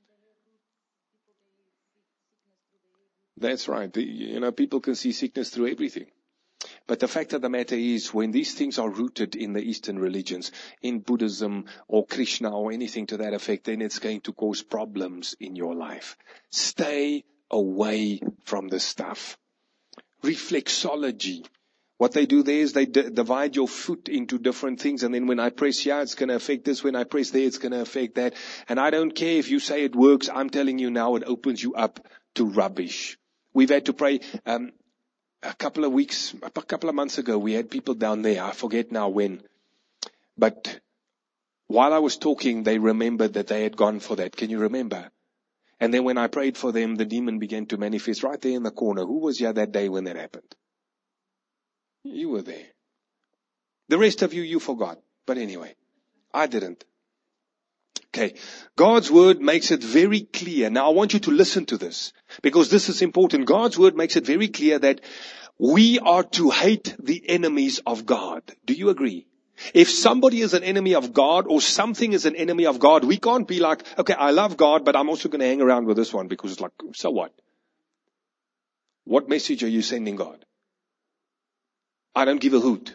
That's right. You know, people can see sickness through everything. But the fact of the matter is, when these things are rooted in the Eastern religions, in Buddhism or Krishna or anything to that effect, then it's going to cause problems in your life. Stay away from this stuff. Reflexology. What they do there is they d- divide your foot into different things, and then when I press here, it's going to affect this. When I press there, it's going to affect that. And I don't care if you say it works. I'm telling you now, it opens you up to rubbish. We've had to pray um, a couple of weeks, a couple of months ago. We had people down there. I forget now when. But while I was talking, they remembered that they had gone for that. Can you remember? And then when I prayed for them, the demon began to manifest right there in the corner. Who was here that day when that happened? You were there. The rest of you, you forgot. But anyway, I didn't. Okay. God's word makes it very clear. Now I want you to listen to this, because this is important. God's word makes it very clear that we are to hate the enemies of God. Do you agree? If somebody is an enemy of God or something is an enemy of God, we can't be like, okay, I love God, but I'm also going to hang around with this one because it's like, so what? What message are you sending God? I don't give a hoot.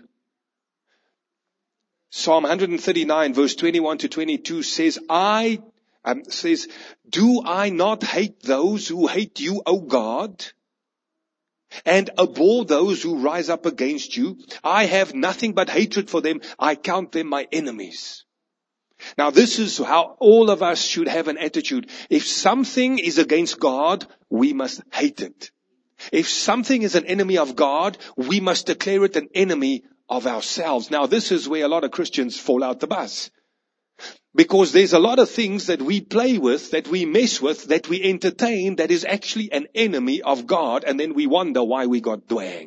Psalm one thirty-nine verse twenty-one to twenty-two says, I, um, says, do I not hate those who hate you, O God? And abhor those who rise up against you? I have nothing but hatred for them. I count them my enemies. Now this is how all of us should have an attitude. If something is against God, we must hate it. If something is an enemy of God, we must declare it an enemy of ourselves. Now, this is where a lot of Christians fall out the bus. Because there's a lot of things that we play with, that we mess with, that we entertain, that is actually an enemy of God, and then we wonder why we got dwang.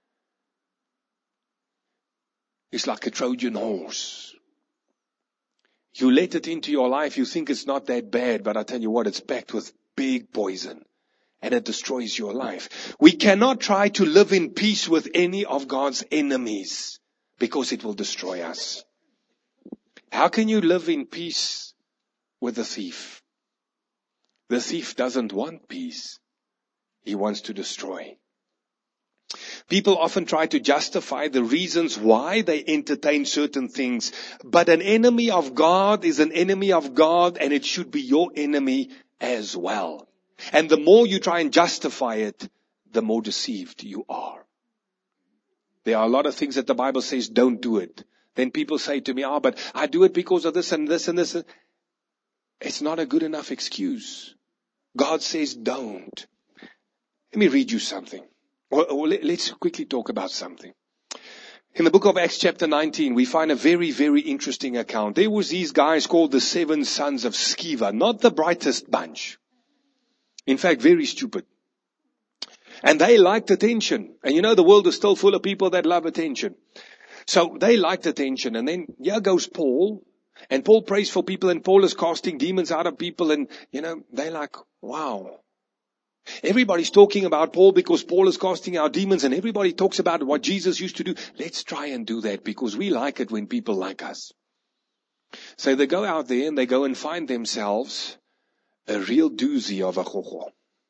It's like a Trojan horse. You let it into your life, you think it's not that bad, but I tell you what, it's packed with big poison. And it destroys your life. We cannot try to live in peace with any of God's enemies, because it will destroy us. How can you live in peace with a thief? The thief doesn't want peace. He wants to destroy. People often try to justify the reasons why they entertain certain things. But an enemy of God is an enemy of God, and it should be your enemy as well. And the more you try and justify it, the more deceived you are. There are a lot of things that the Bible says don't do it. Then people say to me, oh, but I do it because of this and this and this. It's not a good enough excuse. God says don't. Let me read you something. Or, or let, let's quickly talk about something. In the book of Acts chapter nineteen, we find a very, very interesting account. There was these guys called the seven sons of Sceva, not the brightest bunch. In fact, very stupid. And they liked attention. And you know, the world is still full of people that love attention. So they liked attention. And then here goes Paul. And Paul prays for people, and Paul is casting demons out of people. And, you know, they like, wow. Everybody's talking about Paul because Paul is casting out demons. And everybody talks about what Jesus used to do. Let's try and do that, because we like it when people like us. So they go out there and they go and find themselves a real doozy of a chocho.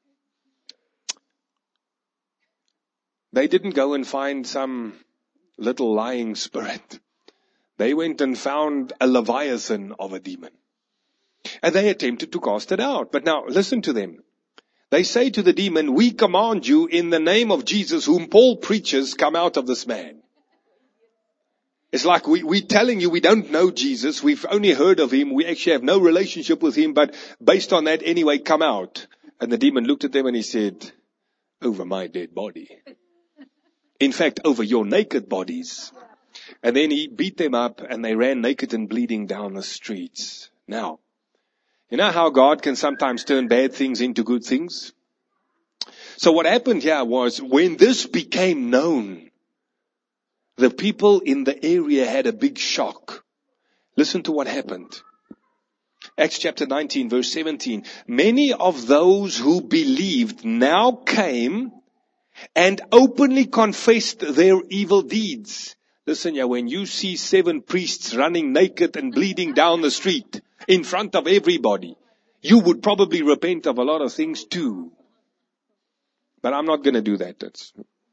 They didn't go and find some little lying spirit. They went and found a leviathan of a demon. And they attempted to cast it out. But now, listen to them. They say to the demon, we command you in the name of Jesus, whom Paul preaches, come out of this man. It's like we, we're telling you we don't know Jesus. We've only heard of him. We actually have no relationship with him. But based on that, anyway, come out. And the demon looked at them and he said, over my dead body. In fact, over your naked bodies. And then he beat them up and they ran naked and bleeding down the streets. Now, you know how God can sometimes turn bad things into good things? So what happened here was when this became known, the people in the area had a big shock. Listen to what happened. Acts chapter nineteen verse seventeen. Many of those who believed now came and openly confessed their evil deeds. Listen, yeah, when you see seven priests running naked and bleeding down the street in front of everybody, you would probably repent of a lot of things too. But I'm not going to do that. That's...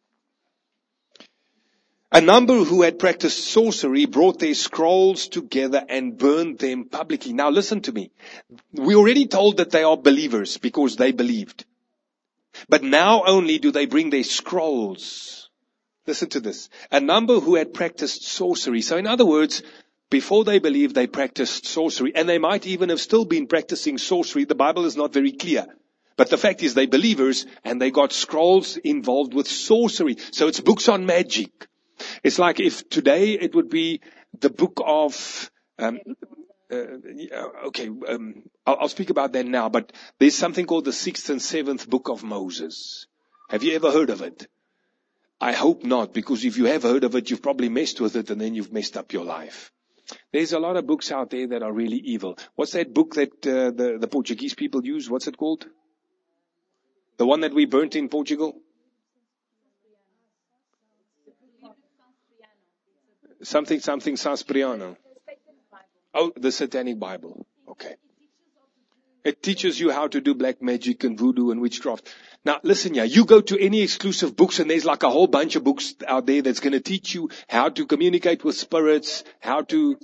A number who had practiced sorcery brought their scrolls together and burned them publicly. Now listen to me. We already told that they are believers because they believed. But now only do they bring their scrolls. Listen to this. A number who had practiced sorcery. So in other words, before they believed, they practiced sorcery. And they might even have still been practicing sorcery. The Bible is not very clear. But the fact is they're believers and they got scrolls involved with sorcery. So it's books on magic. It's like if today it would be the book of, um, uh, okay, um, I'll, I'll speak about that now, but there's something called the sixth and seventh book of Moses. Have you ever heard of it? I hope not, because if you have heard of it, you've probably messed with it and then you've messed up your life. There's a lot of books out there that are really evil. What's that book that uh, the, the Portuguese people use? What's it called? The one that we burnt in Portugal? Something, something Saspriano. Oh, the Satanic Bible. Okay. It teaches you how to do black magic and voodoo and witchcraft. Now, listen, yeah, you go to any exclusive books and there's like a whole bunch of books out there that's going to teach you how to communicate with spirits, how to...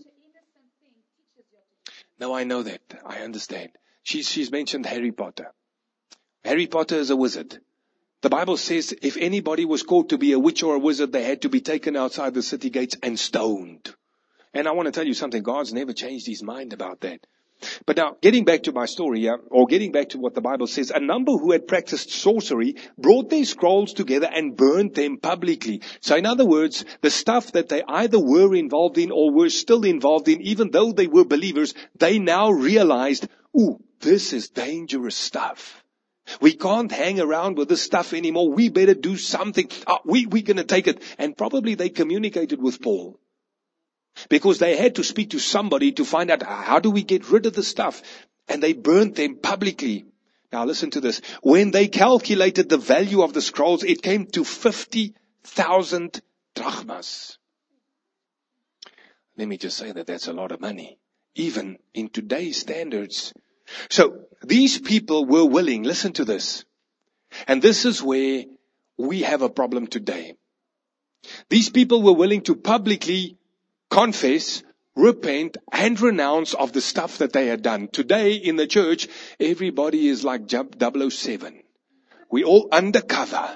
No, I know that. I understand. She's, she's mentioned Harry Potter. Harry Potter is a wizard. The Bible says if anybody was caught to be a witch or a wizard, they had to be taken outside the city gates and stoned. And I want to tell you something. God's never changed his mind about that. But now, getting back to my story, yeah, or getting back to what the Bible says, a number who had practiced sorcery brought their scrolls together and burned them publicly. So in other words, the stuff that they either were involved in or were still involved in, even though they were believers, they now realized, ooh, this is dangerous stuff. We can't hang around with this stuff anymore. We better do something. Oh, we, we're going to take it. And probably they communicated with Paul. Because they had to speak to somebody to find out how do we get rid of the stuff. And they burnt them publicly. Now listen to this. When they calculated the value of the scrolls, it came to fifty thousand drachmas. Let me just say that that's a lot of money. Even in today's standards. So these people were willing, listen to this, and this is where we have a problem today. These people were willing to publicly confess, repent, and renounce of the stuff that they had done. Today in the church, everybody is like double oh seven. We all undercover.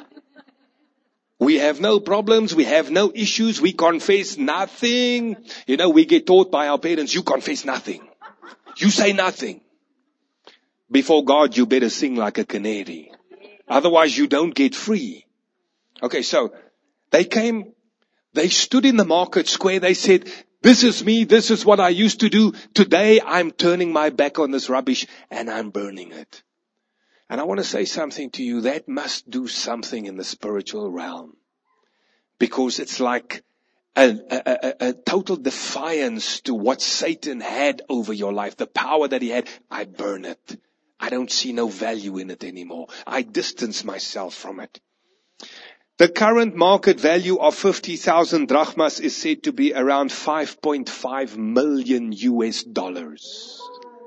We have no problems. We have no issues. We confess nothing. You know, we get taught by our parents, you confess nothing. You say nothing. Before God, you better sing like a canary. Otherwise, you don't get free. Okay, so they came, they stood in the market square. They said, this is me. This is what I used to do. Today, I'm turning my back on this rubbish and I'm burning it. And I want to say something to you. That must do something in the spiritual realm. Because it's like a, a, a, a total defiance to what Satan had over your life. The power that he had. I burn it. I don't see no value in it anymore. I distance myself from it. The current market value of fifty thousand drachmas is said to be around five point five million U S dollars.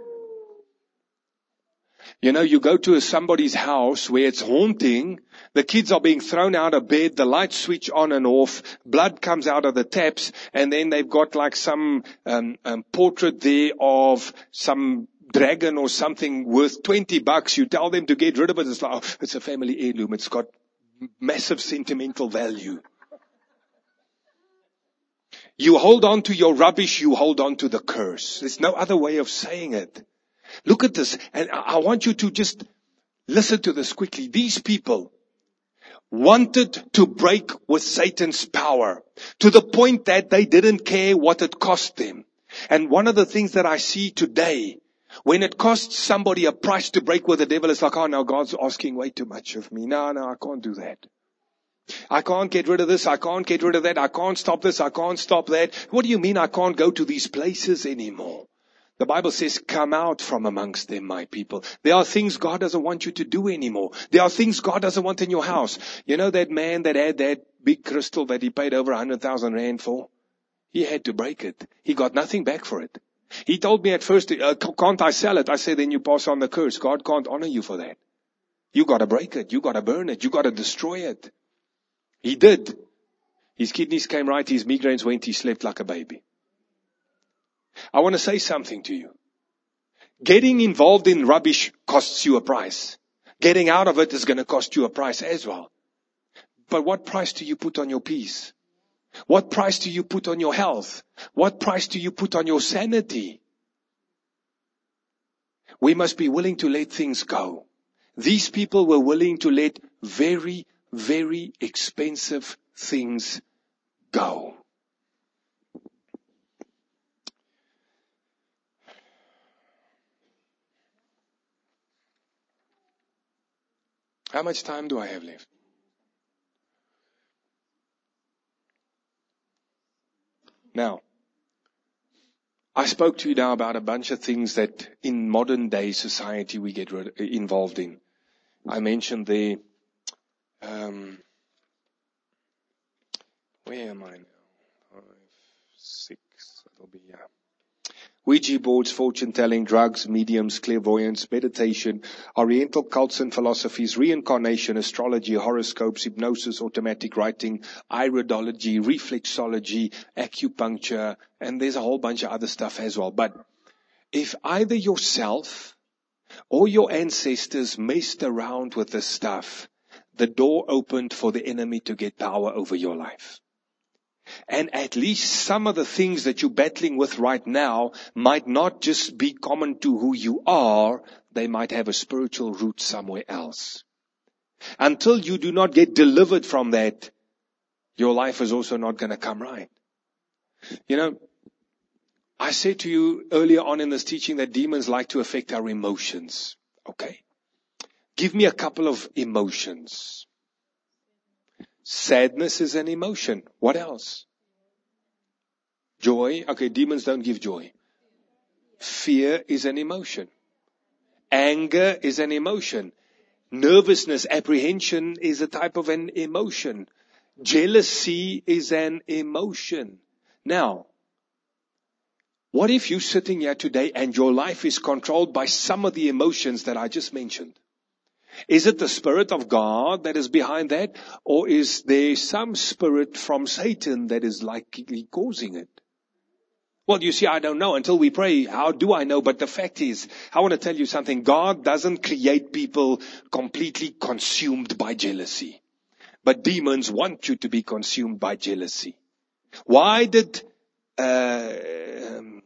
You know, you go to somebody's house where it's haunting, the kids are being thrown out of bed, the lights switch on and off, blood comes out of the taps, and then they've got like some um, um, portrait there of some dragon or something worth twenty bucks, you tell them to get rid of it. It's like, oh, it's a family heirloom. It's got massive sentimental value. You hold on to your rubbish, you hold on to the curse. There's no other way of saying it. Look at this, and I want you to just listen to this quickly. These people wanted to break with Satan's power to the point that they didn't care what it cost them. And one of the things that I see today, when it costs somebody a price to break with the devil, it's like, oh, now God's asking way too much of me. No, no, I can't do that. I can't get rid of this. I can't get rid of that. I can't stop this. I can't stop that. What do you mean I can't go to these places anymore? The Bible says, come out from amongst them, my people. There are things God doesn't want you to do anymore. There are things God doesn't want in your house. You know that man that had that big crystal that he paid over a hundred thousand rand for? He had to break it. He got nothing back for it. He told me at first, uh, can't I sell it? I said, then you pass on the curse. God can't honor you for that. You got to break it. You got to burn it. You got to destroy it. He did. His kidneys came right. His migraines went. He slept like a baby. I want to say something to you. Getting involved in rubbish costs you a price. Getting out of it is going to cost you a price as well. But what price do you put on your peace? What price do you put on your health? What price do you put on your sanity? We must be willing to let things go. These people were willing to let very, very expensive things go. How much time do I have left? Now, I spoke to you now about a bunch of things that in modern day society we get involved in. I mentioned the, um, where am I now? Five, six, that'll be, yeah. Ouija boards, fortune telling, drugs, mediums, clairvoyance, meditation, oriental cults and philosophies, reincarnation, astrology, horoscopes, hypnosis, automatic writing, iridology, reflexology, acupuncture, and there's a whole bunch of other stuff as well. But if either yourself or your ancestors messed around with this stuff, the door opened for the enemy to get power over your life. And at least some of the things that you're battling with right now might not just be common to who you are. They might have a spiritual root somewhere else. Until you do not get delivered from that, your life is also not going to come right. You know, I said to you earlier on in this teaching that demons like to affect our emotions. Okay. Give me a couple of emotions. Sadness is an emotion. What else? Joy. Okay, demons don't give joy. Fear is an emotion. Anger is an emotion. Nervousness, apprehension is a type of an emotion. Jealousy is an emotion. Now, what if you're sitting here today and your life is controlled by some of the emotions that I just mentioned? Is it the Spirit of God that is behind that? Or is there some spirit from Satan that is likely causing it? Well, you see, I don't know. Until we pray, how do I know? But the fact is, I want to tell you something. God doesn't create people completely consumed by jealousy. But demons want you to be consumed by jealousy. Why did uh, um,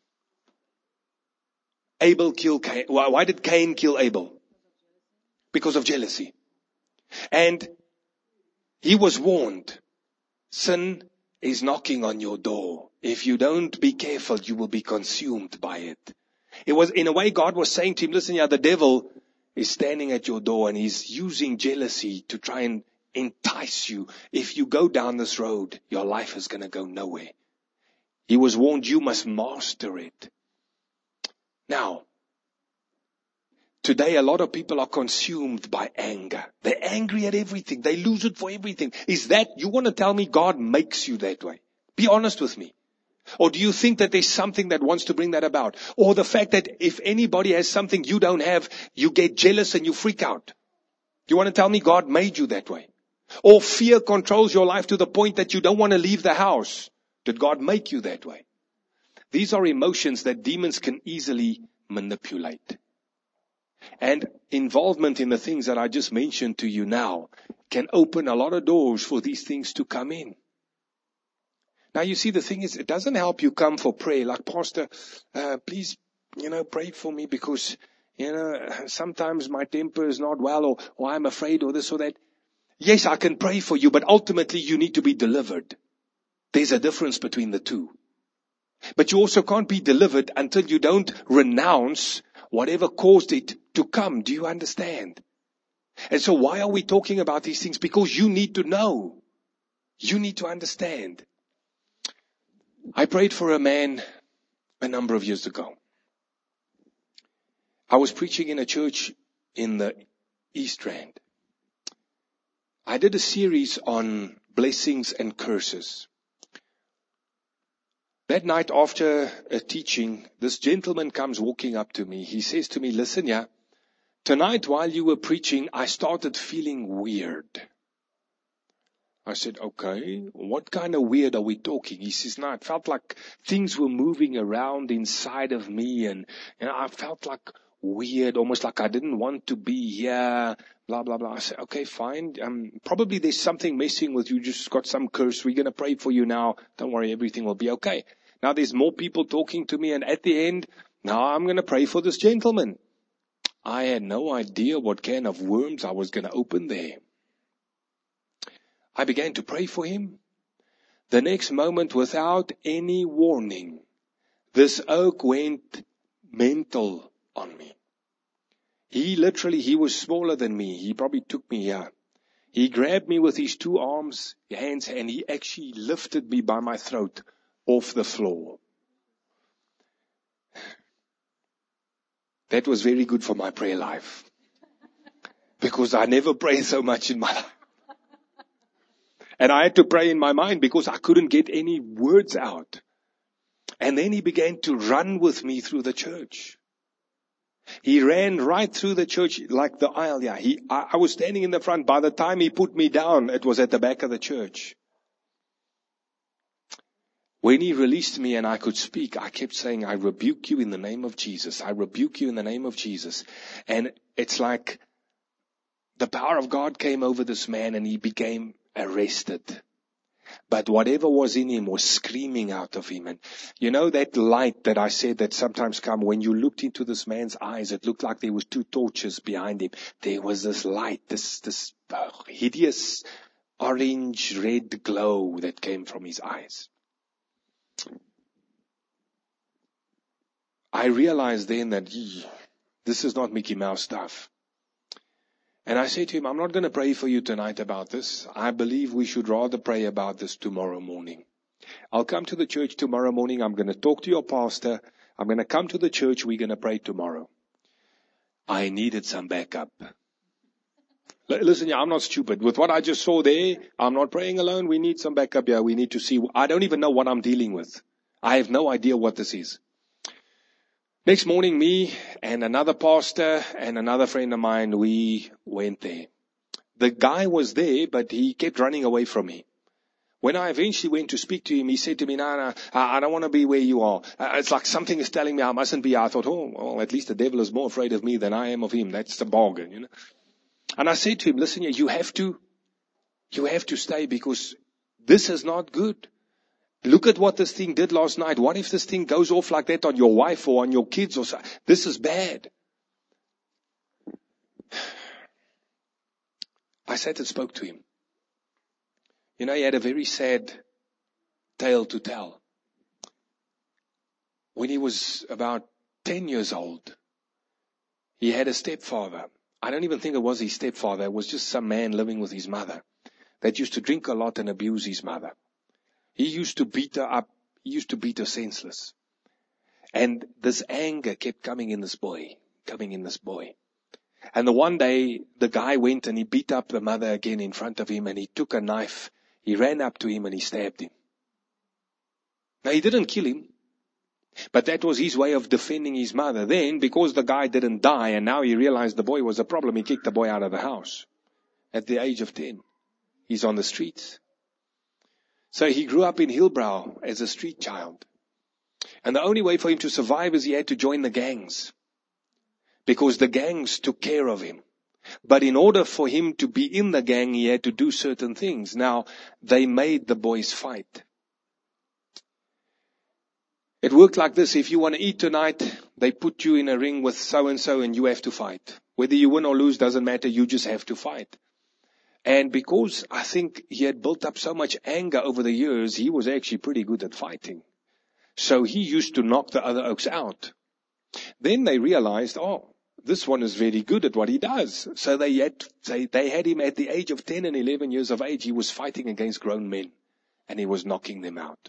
Abel kill Cain? Why did Cain kill Abel? Because of jealousy. And he was warned, sin is knocking on your door. If you don't be careful, you will be consumed by it. It was, in a way, God was saying to him, listen, yeah, the devil is standing at your door and he's using jealousy to try and entice you. If you go down this road, your life is going to go nowhere. He was warned, you must master it. Now, today, a lot of people are consumed by anger. They're angry at everything. They lose it for everything. Is that, you want to tell me God makes you that way? Be honest with me. Or do you think that there's something that wants to bring that about? Or the fact that if anybody has something you don't have, you get jealous and you freak out? Do you want to tell me God made you that way? Or fear controls your life to the point that you don't want to leave the house? Did God make you that way? These are emotions that demons can easily manipulate. And involvement in the things that I just mentioned to you now can open a lot of doors for these things to come in. Now you see, the thing is, it doesn't help you come for prayer like, Pastor, uh, please, you know, pray for me because, you know, sometimes my temper is not well, or, or I'm afraid, or this or that. Yes, I can pray for you, but ultimately you need to be delivered. There's a difference between the two. But you also can't be delivered until you don't renounce whatever caused it to come. Do you understand? And so why are we talking about these things? Because you need to know. You need to understand. I prayed for a man a number of years ago. I was preaching in a church in the East Rand. I did a series on blessings and curses. That night after a teaching, this gentleman comes walking up to me. He says to me, listen, yeah, tonight while you were preaching, I started feeling weird. I said, okay, what kind of weird are we talking? He says, no, it felt like things were moving around inside of me, and, and I felt like weird, almost like I didn't want to be here, blah, blah, blah. I said, okay, fine. Um, probably there's something messing with you. You just got some curse. We're going to pray for you now. Don't worry, everything will be okay. Now there's more people talking to me, and at the end, now I'm going to pray for this gentleman. I had no idea what can of worms I was going to open there. I began to pray for him. The next moment, without any warning, this oak went mental on me. He literally, he was smaller than me. He probably took me here. He grabbed me with his two arms, hands, and he actually lifted me by my throat off the floor. That was very good for my prayer life. Because I never prayed so much in my life. And I had to pray in my mind because I couldn't get any words out. And then he began to run with me through the church. He ran right through the church like the aisle. Yeah, he, I, I was standing in the front. By the time he put me down, it was at the back of the church. When he released me and I could speak, I kept saying, I rebuke you in the name of Jesus. I rebuke you in the name of Jesus. And it's like the power of God came over this man and he became arrested. But whatever was in him was screaming out of him. And you know that light that I said that sometimes come when you looked into this man's eyes, it looked like there was two torches behind him. There was this light, this, this hideous orange red glow that came from his eyes. I realized then that this is not Mickey Mouse stuff. And I said to him, I'm not going to pray for you tonight about this. I believe we should rather pray about this tomorrow morning. I'll come to the church tomorrow morning. I'm going to talk to your pastor. I'm going to come to the church. We're going to pray tomorrow. I needed some backup. L- listen, I'm not stupid. With what I just saw there, I'm not praying alone. We need some backup here. We need to see. I don't even know what I'm dealing with. I have no idea what this is. Next morning, me and another pastor and another friend of mine, we went there. The guy was there, but he kept running away from me. When I eventually went to speak to him, he said to me, no, no, I don't want to be where you are. It's like something is telling me I mustn't be. I thought, oh, well, at least the devil is more afraid of me than I am of him. That's the bargain, you know. And I said to him, listen, you have to, you have to stay because this is not good. Look at what this thing did last night. What if this thing goes off like that on your wife or on your kids or so? This is bad. I sat and spoke to him. You know, he had a very sad tale to tell. When he was about ten years old, he had a stepfather. I don't even think it was his stepfather. It was just some man living with his mother that used to drink a lot and abuse his mother. He used to beat her up. He used to beat her senseless. And this anger kept coming in this boy, coming in this boy. And the one day, the guy went and he beat up the mother again in front of him and he took a knife. He ran up to him and he stabbed him. Now, he didn't kill him, but that was his way of defending his mother. Then, because the guy didn't die and now he realized the boy was a problem, he kicked the boy out of the house at the age of ten. He's on the streets. So he grew up in Hillbrow as a street child. And the only way for him to survive is he had to join the gangs. because the gangs took care of him. But in order for him to be in the gang, he had to do certain things. Now, they made the boys fight. It worked like this. If you want to eat tonight, they put you in a ring with so-and-so and you have to fight. Whether you win or lose doesn't matter. You just have to fight. And because I think he had built up so much anger over the years, he was actually pretty good at fighting. So he used to knock the other oaks out. Then they realized, oh, this one is very good at what he does. So they had, they, they had him at the age of ten and eleven years of age. He was fighting against grown men and he was knocking them out.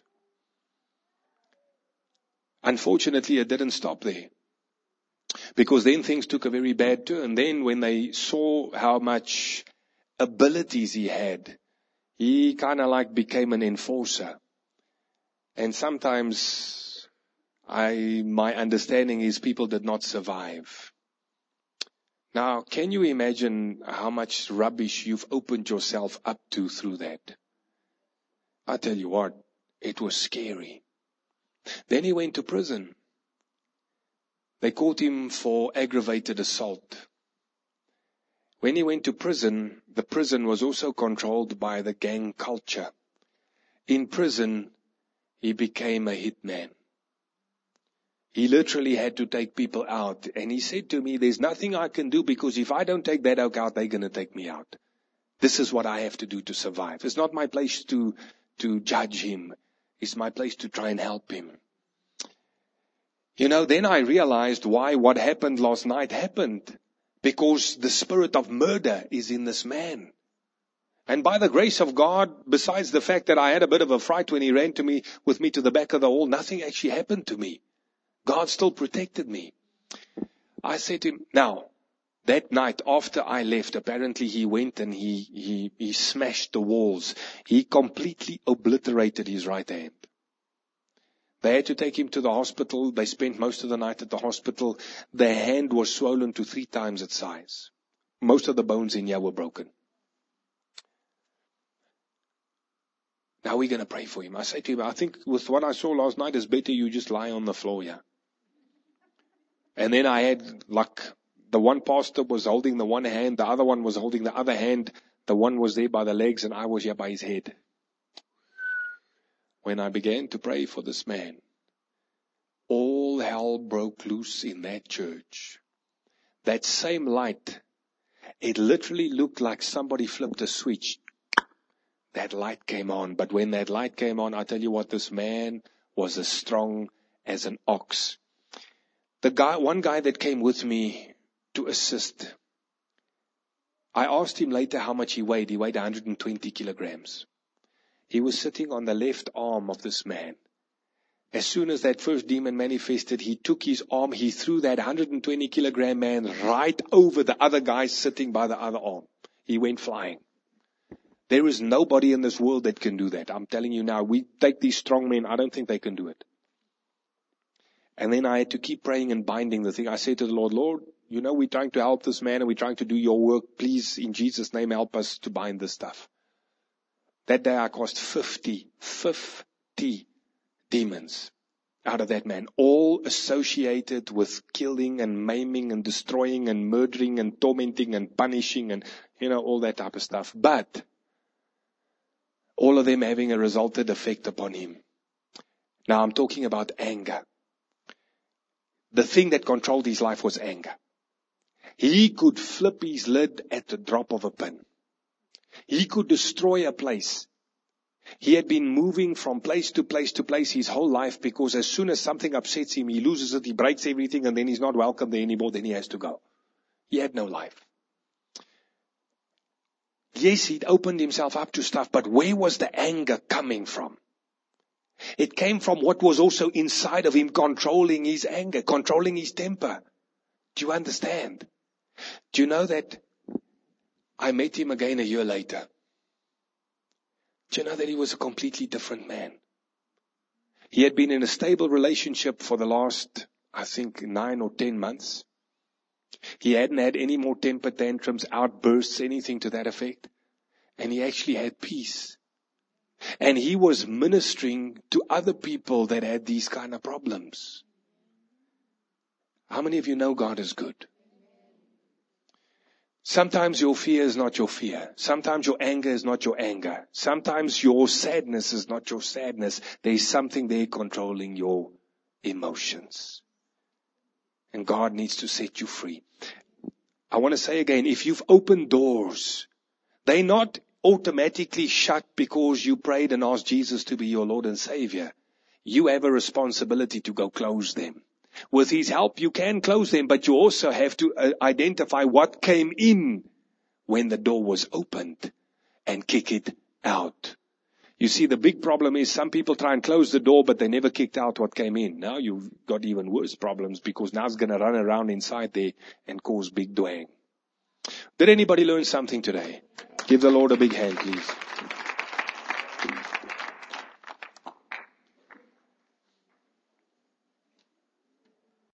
Unfortunately, it didn't stop there, because then things took a very bad turn. Then when they saw how much abilities he had, he kind of like became an enforcer. And sometimes I, my understanding is people did not survive. Now, can you imagine how much rubbish you've opened yourself up to through that? I tell you what, it was scary. Then he went to prison. They caught him for aggravated assault. When he went to prison, the prison was also controlled by the gang culture. In prison, he became a hitman. He literally had to take people out. And he said to me, there's nothing I can do, because if I don't take that oak out, they're going to take me out. This is what I have to do to survive. It's not my place to, to judge him. It's my place to try and help him. You know, then I realized why what happened last night happened. Because the spirit of murder is in this man. And by the grace of God, besides the fact that I had a bit of a fright when he ran to me, with me to the back of the hall, nothing actually happened to me. God still protected me. I said to him, now, that night after I left, apparently he went and he, he, he smashed the walls. He completely obliterated his right hand. They had to take him to the hospital. They spent most of the night at the hospital. The hand was swollen to three times its size. Most of the bones in here were broken. Now we're going to pray for him. I say to him, I think with what I saw last night, it's better you just lie on the floor here. And then I had luck. The one pastor was holding the one hand, the other one was holding the other hand. The one was there by the legs and I was here by his head. When I began to pray for this man, all hell broke loose in that church. That same light, it literally looked like somebody flipped a switch. That light came on. But when that light came on, I tell you what, this man was as strong as an ox. The guy, one guy that came with me to assist, I asked him later how much he weighed. He weighed one hundred twenty kilograms. He was sitting on the left arm of this man. As soon as that first demon manifested, he took his arm, he threw that one hundred twenty kilogram man right over the other guy sitting by the other arm. He went flying. There is nobody in this world that can do that. I'm telling you now, we take these strong men, I don't think they can do it. And then I had to keep praying and binding the thing. I said to the Lord, Lord, you know, we're trying to help this man and we're trying to do your work. Please, in Jesus' name, help us to bind this stuff. That day I cast fifty, fifty demons out of that man, all associated with killing and maiming and destroying and murdering and tormenting and punishing and, you know, all that type of stuff. But all of them having a resultant effect upon him. Now I'm talking about anger. The thing that controlled his life was anger. He could flip his lid at the drop of a pin. He could destroy a place. He had been moving from place to place to place his whole life, because as soon as something upsets him, he loses it, he breaks everything, and then he's not welcome there anymore, then he has to go. He had no life. Yes, he'd opened himself up to stuff, but where was the anger coming from? It came from what was also inside of him, controlling his anger, controlling his temper. Do you understand? Do you know that I met him again a year later? Do you know that he was a completely different man? He had been in a stable relationship for the last, I think, nine or ten months. He hadn't had any more temper tantrums, outbursts, anything to that effect. And he actually had peace. And he was ministering to other people that had these kind of problems. How many of you know God is good? Sometimes your fear is not your fear. Sometimes your anger is not your anger. Sometimes your sadness is not your sadness. There is something there controlling your emotions. And God needs to set you free. I want to say again, if you've opened doors, they're not automatically shut because you prayed and asked Jesus to be your Lord and Savior. You have a responsibility to go close them. With His help, you can close them, but you also have to uh, identify what came in when the door was opened and kick it out. You see, the big problem is some people try and close the door, but they never kicked out what came in. Now you've got even worse problems because now it's going to run around inside there and cause big dwang. Did anybody learn something today? Give the Lord a big hand, please.